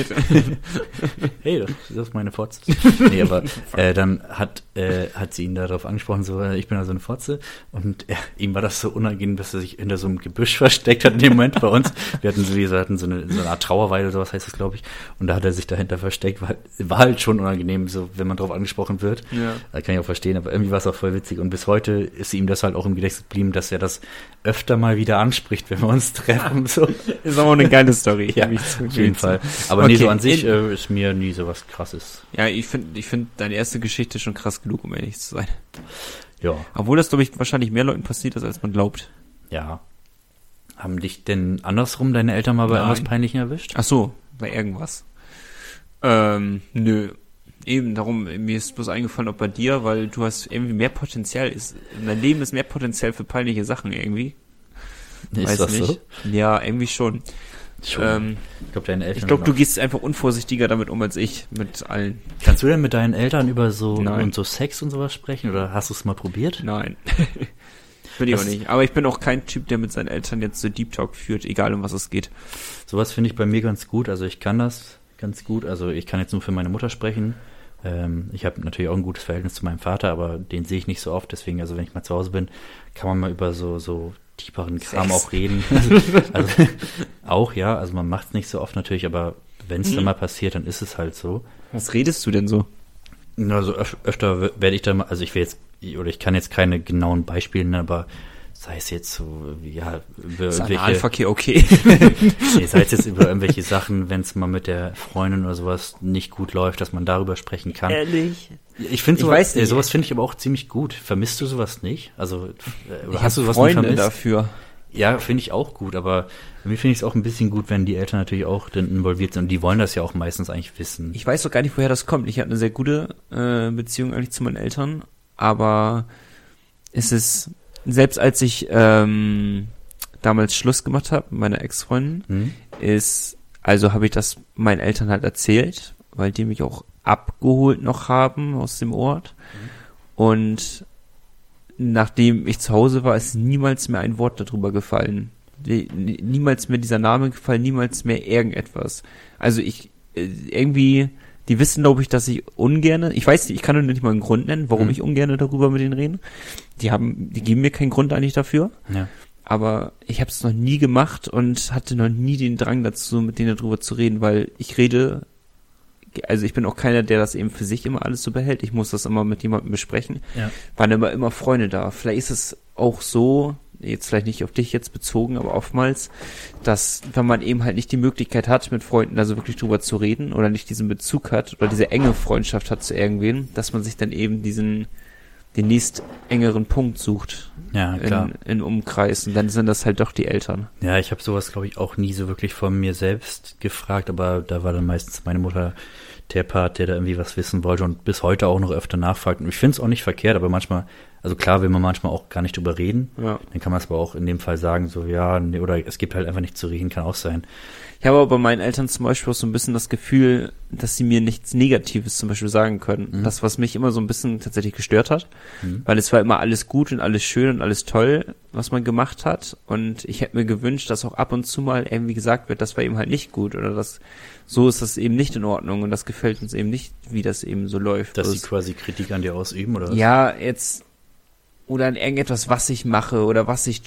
Hey, das ist meine Fotze. Nee, aber dann hat sie ihn darauf angesprochen, so, ich bin also eine Fotze und ihm war das so unangenehm, dass er sich hinter so einem Gebüsch versteckt hat in dem Moment bei uns. Wir hatten so eine Art Trauerweide oder sowas heißt das, glaube ich, und da hat er sich dahinter versteckt, war halt schon unangenehm, so wenn man drauf angesprochen wird. Ja. Da kann ich auch verstehen, aber irgendwie war es auch voll witzig und bis heute ist ihm das halt auch im Gedächtnis geblieben, dass er das öfter mal wieder anspricht, wenn wir uns treffen. So. Ist aber auch eine geile Story. Ja, auf jeden Fall. Aber okay, nee, so an sich ist mir nie so was Krasses. Ja, ich find deine erste Geschichte schon krass genug, um ehrlich zu sein. Ja. Obwohl das, glaube ich, wahrscheinlich mehr Leuten passiert ist, als man glaubt. Ja. Haben dich denn andersrum deine Eltern mal bei irgendwas Peinlichem erwischt? Ach so, bei irgendwas. Nö. Eben, darum, mir ist bloß eingefallen, ob bei dir, weil du hast irgendwie mehr Potenzial, dein Leben ist mehr Potenzial für peinliche Sachen irgendwie. Ist das nicht. So? Ja, irgendwie schon. Ich glaube, deine Eltern. Ich glaube, du gehst einfach unvorsichtiger damit um als ich, mit allen. Kannst du denn mit deinen Eltern über so Sex und sowas sprechen oder hast du es mal probiert? Nein. Bin ich auch nicht. Aber ich bin auch kein Typ, der mit seinen Eltern jetzt so Deep Talk führt, egal um was es geht. Sowas finde ich bei mir ganz gut. Also ich kann das ganz gut. Also ich kann jetzt nur für meine Mutter sprechen. Ich habe natürlich auch ein gutes Verhältnis zu meinem Vater, aber den sehe ich nicht so oft. Deswegen, also wenn ich mal zu Hause bin, kann man mal über so tieferen Kram auch reden. Also auch, ja. Also man macht es nicht so oft natürlich, aber wenn es dann mal passiert, dann ist es halt so. Was redest du denn so? Also öfter werde ich da mal, also ich kann jetzt keine genauen Beispiele nennen, aber sei es jetzt so, ja, über irgendwelche... Analverkehr, okay. Nee, sei es jetzt über irgendwelche Sachen, wenn es mal mit der Freundin oder sowas nicht gut läuft, dass man darüber sprechen kann. Ehrlich? Ich finde sowas finde ich aber auch ziemlich gut. Vermisst du sowas nicht? Also, hast du sowas Freunde nicht vermisst? Dafür. Ja, finde ich auch gut, aber mir finde ich es auch ein bisschen gut, wenn die Eltern natürlich auch dann involviert sind und die wollen das ja auch meistens eigentlich wissen. Ich weiß doch gar nicht, woher das kommt. Ich hatte eine sehr gute Beziehung eigentlich zu meinen Eltern, aber es ist, selbst als ich damals Schluss gemacht habe mit meiner Ex-Freundin, habe ich das meinen Eltern halt erzählt, weil die mich auch abgeholt noch haben aus dem Ort und nachdem ich zu Hause war, ist niemals mehr ein Wort darüber gefallen. Niemals mehr dieser Name gefallen, niemals mehr irgendetwas. Also irgendwie, die wissen, glaube ich, dass ich ungerne, ich weiß nicht, ich kann nur nicht mal einen Grund nennen, warum ich ungerne darüber mit denen rede. Die geben mir keinen Grund eigentlich dafür. Ja. Aber ich habe es noch nie gemacht und hatte noch nie den Drang dazu, mit denen darüber zu reden, weil ich bin auch keiner, der das eben für sich immer alles so behält. Ich muss das immer mit jemandem besprechen. Ja. Waren immer Freunde da. Vielleicht ist es auch so, jetzt vielleicht nicht auf dich jetzt bezogen, aber oftmals, dass wenn man eben halt nicht die Möglichkeit hat, mit Freunden da so wirklich drüber zu reden oder nicht diesen Bezug hat oder diese enge Freundschaft hat zu irgendwen, dass man sich dann eben den nächst engeren Punkt sucht in Umkreis und dann sind das halt doch die Eltern. Ja, ich habe sowas, glaube ich, auch nie so wirklich von mir selbst gefragt, aber da war dann meistens meine Mutter der Part, der da irgendwie was wissen wollte und bis heute auch noch öfter nachfragt. Und ich finde es auch nicht verkehrt, aber manchmal, also klar will man manchmal auch gar nicht drüber reden. Ja. Dann kann man es aber auch in dem Fall sagen, so ja, nee, oder es gibt halt einfach nicht zu reden, kann auch sein. Ich habe aber bei meinen Eltern zum Beispiel auch so ein bisschen das Gefühl, dass sie mir nichts Negatives zum Beispiel sagen können. Mhm. Das, was mich immer so ein bisschen tatsächlich gestört hat, weil es war immer alles gut und alles schön und alles toll, was man gemacht hat. Und ich hätte mir gewünscht, dass auch ab und zu mal irgendwie gesagt wird, das war eben halt nicht gut oder so ist das eben nicht in Ordnung und das gefällt uns eben nicht, wie das eben so läuft. Dass sie quasi Kritik an dir ausüben, oder was? Ja, oder an irgendetwas, was ich mache oder was ich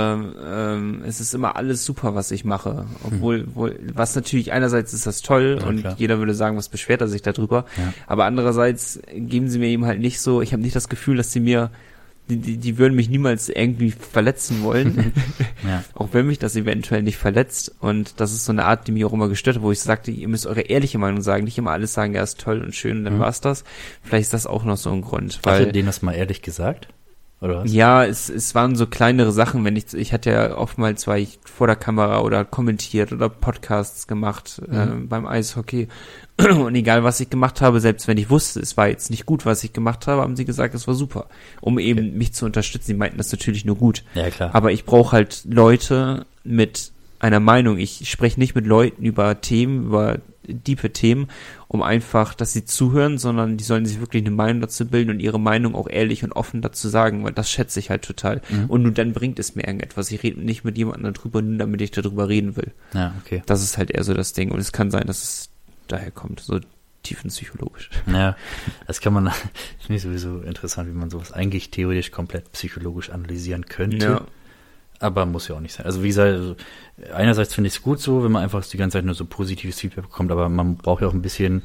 tue. Es ist immer alles super, was ich mache. Obwohl, was natürlich einerseits ist das toll und klar. Jeder würde sagen, was beschwert er sich darüber. Ja. Aber andererseits geben sie mir eben halt nicht so, ich habe nicht das Gefühl, dass sie mir, die würden mich niemals irgendwie verletzen wollen. Ja. Auch wenn mich das eventuell nicht verletzt. Und das ist so eine Art, die mich auch immer gestört hat, wo ich sagte, ihr müsst eure ehrliche Meinung sagen, nicht immer alles sagen, ja, ist toll und schön und dann war's das. Vielleicht ist das auch noch so ein Grund. Hast du denen das mal ehrlich gesagt? Oder was? Ja, es waren so kleinere Sachen, ich hatte ja oftmals, war ich vor der Kamera oder kommentiert oder Podcasts gemacht beim Eishockey und egal was ich gemacht habe, selbst wenn ich wusste, es war jetzt nicht gut, was ich gemacht habe, haben sie gesagt, es war super, um eben mich zu unterstützen. Sie meinten das natürlich nur gut. Ja, klar. Aber ich brauche halt Leute mit einer Meinung. Ich spreche nicht mit Leuten über Themen, über tiefe Themen, um einfach, dass sie zuhören, sondern die sollen sich wirklich eine Meinung dazu bilden und ihre Meinung auch ehrlich und offen dazu sagen, weil das schätze ich halt total. Und nur dann bringt es mir irgendetwas. Ich rede nicht mit jemandem darüber, nur damit ich darüber reden will. Ja, okay. Das ist halt eher so das Ding. Und es kann sein, dass es daher kommt, so tiefenpsychologisch. Ja, das kann man, finde ich sowieso interessant, wie man sowas eigentlich theoretisch komplett psychologisch analysieren könnte. Ja. Aber muss ja auch nicht sein. Also wie gesagt, einerseits finde ich es gut so, wenn man einfach die ganze Zeit nur so positives Feedback bekommt, aber man braucht ja auch ein bisschen,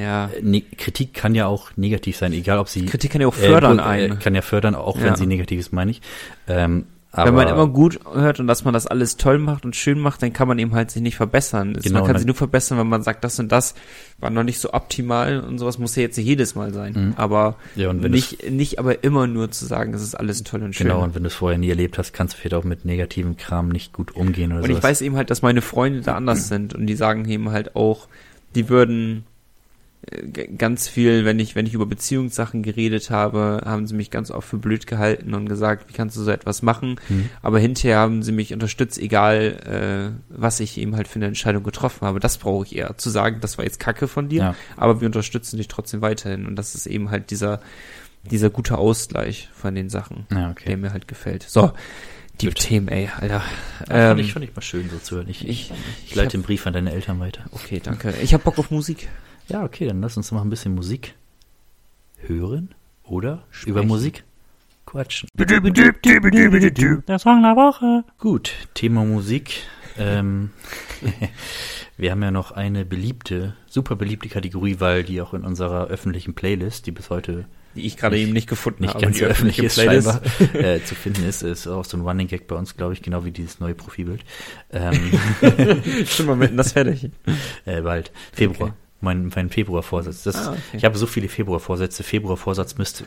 Kritik kann ja auch negativ sein, egal ob sie... Kritik kann ja auch fördern kann ja fördern, auch wenn sie negativ ist, meine ich. Aber wenn man immer gut hört und dass man das alles toll macht und schön macht, dann kann man eben halt sich nicht verbessern. Genau, man kann sich nur verbessern, wenn man sagt, das und das war noch nicht so optimal und sowas muss ja jetzt nicht jedes Mal sein. Aber nicht aber immer nur zu sagen, das ist alles toll und schön. Genau, und wenn du es vorher nie erlebt hast, kannst du vielleicht auch mit negativem Kram nicht gut umgehen oder so. Und ich weiß eben halt, dass meine Freunde da anders sind und die sagen eben halt auch, die würden ganz viel, wenn ich über Beziehungssachen geredet habe, haben sie mich ganz oft für blöd gehalten und gesagt, wie kannst du so etwas machen? Aber hinterher haben sie mich unterstützt, egal was ich eben halt für eine Entscheidung getroffen habe. Das brauche ich eher, zu sagen, das war jetzt Kacke von dir, aber wir unterstützen dich trotzdem weiterhin. Und das ist eben halt dieser gute Ausgleich von den Sachen, der mir halt gefällt. So, die Themen, ey, Alter. Fand ich mal schön so zu hören. Ich leite den Brief an deine Eltern weiter. Okay, danke. Ich hab Bock auf Musik. Ja, okay, dann lass uns mal ein bisschen Musik hören oder über Musik quatschen. Der Song der Woche. Gut, Thema Musik. Wir haben ja noch eine super beliebte Kategorie, weil die auch in unserer öffentlichen Playlist, die bis heute die ich gerade eben nicht gefunden habe, ganz öffentlich ist scheinbar zu finden ist auch so ein Running Gag bei uns, glaube ich, genau wie dieses neue Profilbild. Schon mal mitten das fertig. Bald. Februar. Okay. Mein Februar-Vorsatz. Okay. Ich habe so viele Februar-Vorsätze. Februar-Vorsätze müsste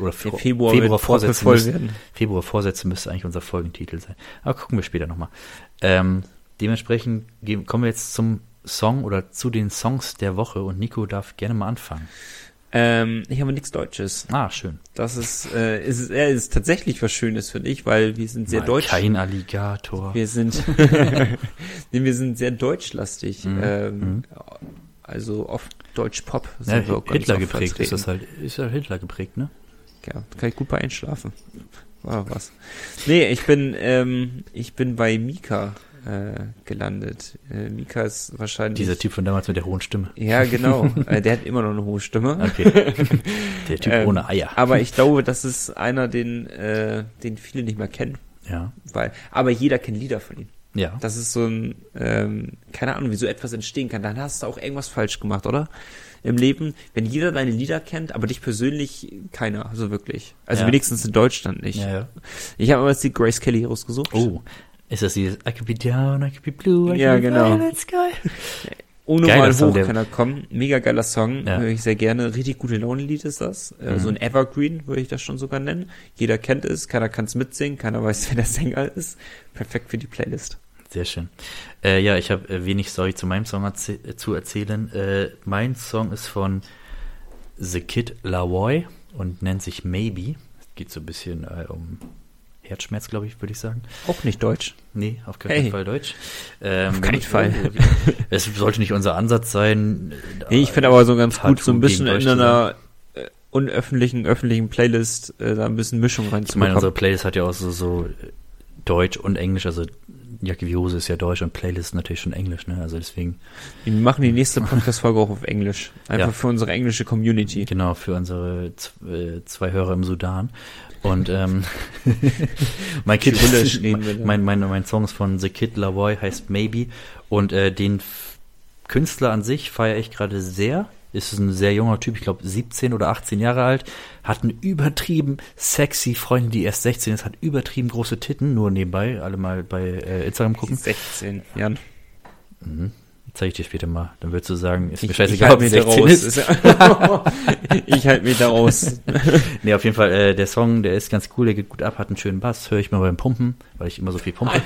eigentlich unser Folgentitel sein. Aber gucken wir später nochmal. Dementsprechend kommen wir jetzt zum Song oder zu den Songs der Woche und Nico darf gerne mal anfangen. Ich habe nichts Deutsches. Ah, schön. Das ist tatsächlich was Schönes für dich, weil wir sind sehr deutsch. Kein Alligator. Wir sind sehr deutschlastig. Also oft Deutsch-Pop. Hitler geprägt ist das halt. Ist ja Hitler geprägt, ne? Ja, da kann ich gut bei einschlafen. war was. Nee, ich bin bei Mika gelandet. Mika ist wahrscheinlich... Dieser Typ von damals mit der hohen Stimme. Ja, genau. Der hat immer noch eine hohe Stimme. Okay. Der Typ ohne Eier. Aber ich glaube, das ist einer, den viele nicht mehr kennen. Ja. Aber jeder kennt Lieder von ihm. Ja. Das ist so ein, keine Ahnung, wie so etwas entstehen kann. Dann hast du auch irgendwas falsch gemacht, oder? Im Leben, wenn jeder deine Lieder kennt, aber dich persönlich keiner, so wirklich. Also wenigstens in Deutschland nicht. Ja. Ich habe jetzt die Grace Kelly rausgesucht. Oh, ist das dieses I could be down, I could be blue, I Ja, could be genau. violet sky? Ohne Geiler mal Song, hoch der- kann er kommen. Mega geiler Song, Ja. höre ich sehr gerne. Richtig gute Laune-Lied ist das. So ein Evergreen würde ich das schon sogar nennen. Jeder kennt es, keiner kann es mitsingen, keiner weiß, wer der Sänger ist. Perfekt für die Playlist. Sehr schön. Ja, ich habe wenig Story zu meinem Song zu erzählen. Mein Song ist von The Kid Laroi und nennt sich Maybe. Geht so ein bisschen um Herzschmerz, glaube ich, würde ich sagen. Auch nicht deutsch. Nee, auf keinen Fall Deutsch. Auf keinen Fall. Es sollte nicht unser Ansatz sein. Nee, ich finde aber so ganz gut, so ein Partout bisschen gegen in Deutsch zu einer öffentlichen Playlist da ein bisschen Mischung Ich meine, reinzubekommen. unsere Playlist hat ja auch so Deutsch und Englisch, also Jacke wie Hose ist ja Deutsch und Playlist natürlich schon Englisch, ne? Also deswegen. Wir machen die nächste Podcast-Folge auch auf Englisch. Einfach für unsere englische Community. Genau, für unsere zwei Hörer im Sudan. Und mein Song ist von The Kid Laroi, heißt Maybe. Und den Künstler an sich feiere ich gerade sehr. Ist ein sehr junger Typ, ich glaube 17 oder 18 Jahre alt, hat eine übertrieben sexy Freundin, die erst 16 ist, hat übertrieben große Titten, nur nebenbei, alle mal bei Instagram gucken. 16, Jan. Zeige ich dir später mal, dann würdest du sagen, ist mir Ich scheißegal, halte ob mich sie da 16 raus. ist. Ich halte mich da raus. Nee, auf jeden Fall, der Song, der ist ganz cool, der geht gut ab, hat einen schönen Bass, höre ich mal beim Pumpen, weil ich immer so viel pumpe.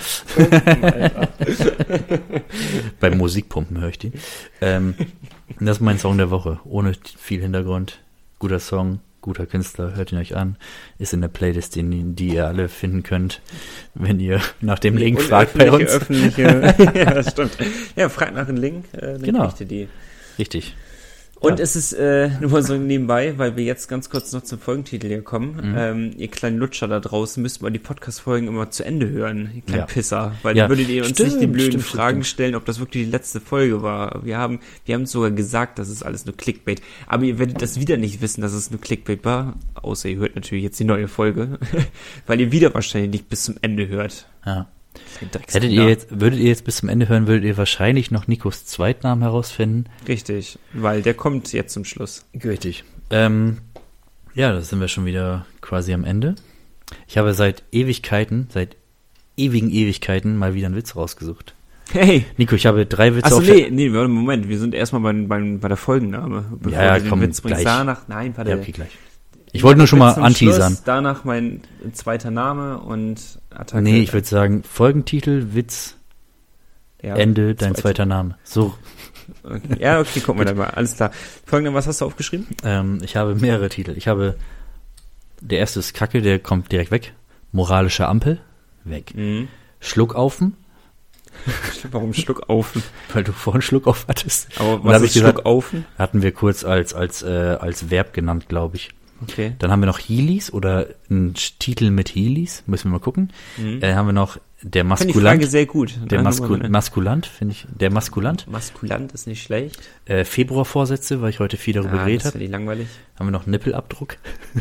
Beim Musikpumpen höre ich die. Das ist mein Song der Woche, ohne viel Hintergrund. Guter Song, guter Künstler, hört ihn euch an. Ist in der Playlist, die ihr alle finden könnt, wenn ihr nach dem Link fragt bei uns. Öffentliche, ja, das stimmt. Ja, fragt nach dem Link, dann Genau. kriegt ihr die. Richtig. Und Ja. es ist nur mal so nebenbei, weil wir jetzt ganz kurz noch zum Folgentitel hier kommen. Ihr kleinen Lutscher da draußen müsst mal die Podcast-Folgen immer zu Ende hören, ihr kleinen Ja. Pisser. Weil Ja, dann würdet ihr uns nicht die stimmt, blöden stimmt. Fragen stellen, ob das wirklich die letzte Folge war. Wir haben sogar gesagt, das ist alles nur Clickbait. Aber ihr werdet das wieder nicht wissen, dass es nur Clickbait war. Außer ihr hört natürlich jetzt die neue Folge. Weil ihr wieder wahrscheinlich nicht bis zum Ende hört. Ja. Dreckskinder. Würdet ihr jetzt bis zum Ende hören, würdet ihr wahrscheinlich noch Nikos Zweitnamen herausfinden. Richtig, weil der kommt jetzt zum Schluss. Richtig. Ja, da sind wir schon wieder quasi am Ende. Ich habe seit ewigen Ewigkeiten mal wieder einen Witz rausgesucht. Hey! Nico, ich habe 3 Witze Achso, auf nee, warte, Moment, wir sind erstmal bei der Folgenname. Bevor Ja, du den komm, Witz bringst. gleich. Danach, nein, warte. Ja, okay, gleich. Ich wollte nur schon mal Witz zum anteasern. Schluss, danach mein zweiter Name und Attacke. Nee, ich würde sagen, Folgentitel, Witz, ja, Ende, dein zweiter Name. So, Okay. Ja, okay, gucken wir dann mal. Alles klar. Folgende, was hast du aufgeschrieben? ich habe mehrere Titel. Der erste ist Kacke, der kommt direkt weg. Moralische Ampel, weg. Schluckaufen, Warum Schluckaufen? weil du vorhin Schluckauf hattest. Aber Und da was hab ist ich gesagt, Schluckaufen? hatten wir kurz als Verb genannt, glaube ich. Okay. Dann haben wir noch Heelys oder einen Titel mit Heelys, müssen wir mal gucken. Haben wir noch der Ich finde die Frage Maskulant. sehr gut. Der Maskulant, finde ich. Der Maskulant. Maskulant ist nicht schlecht. Februarvorsätze, weil ich heute viel darüber geredet das habe. finde ich langweilig. Haben wir noch Nippelabdruck.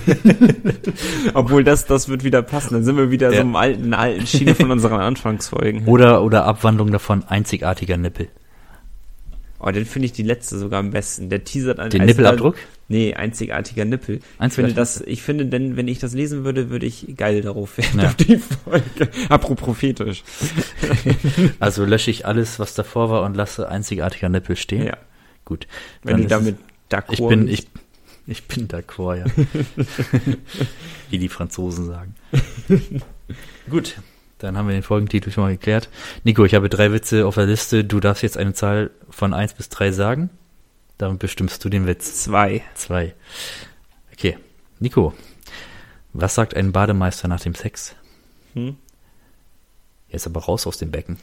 Obwohl das würde wieder passen. Dann sind wir wieder so im alten Schiene von unseren Anfangsfolgen. Oder Abwandlung davon, einzigartiger Nippel. Oh, den finde ich die letzte sogar am besten. Der teasert an Den Nippelabdruck? Nee, einzigartiger Nippel. Ich finde, denn, wenn ich das lesen würde, würde ich geil darauf werden, Ja. auf die Folge. Apropos fetisch. Also lösche ich alles, was davor war und lasse einzigartiger Nippel stehen. Ja. Gut. Wenn Dann du ist damit es- d'accord bist. Ich bin d'accord, ja. Wie die Franzosen sagen. Gut. Dann haben wir den Folgentitel schon mal geklärt. Nico, ich habe 3 Witze auf der Liste. Du darfst jetzt eine Zahl von 1 bis 3 sagen. Damit bestimmst du den Witz. 2. 2. Okay. Nico, was sagt ein Bademeister nach dem Sex? Jetzt aber raus aus dem Becken.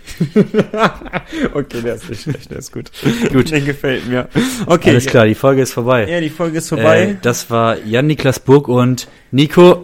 Okay, der ist nicht schlecht, der ist gut. Gut. Der gefällt mir. Okay. Alles klar, die Folge ist vorbei. Ja, die Folge ist vorbei. Das war Jan-Niklas Burg und Nico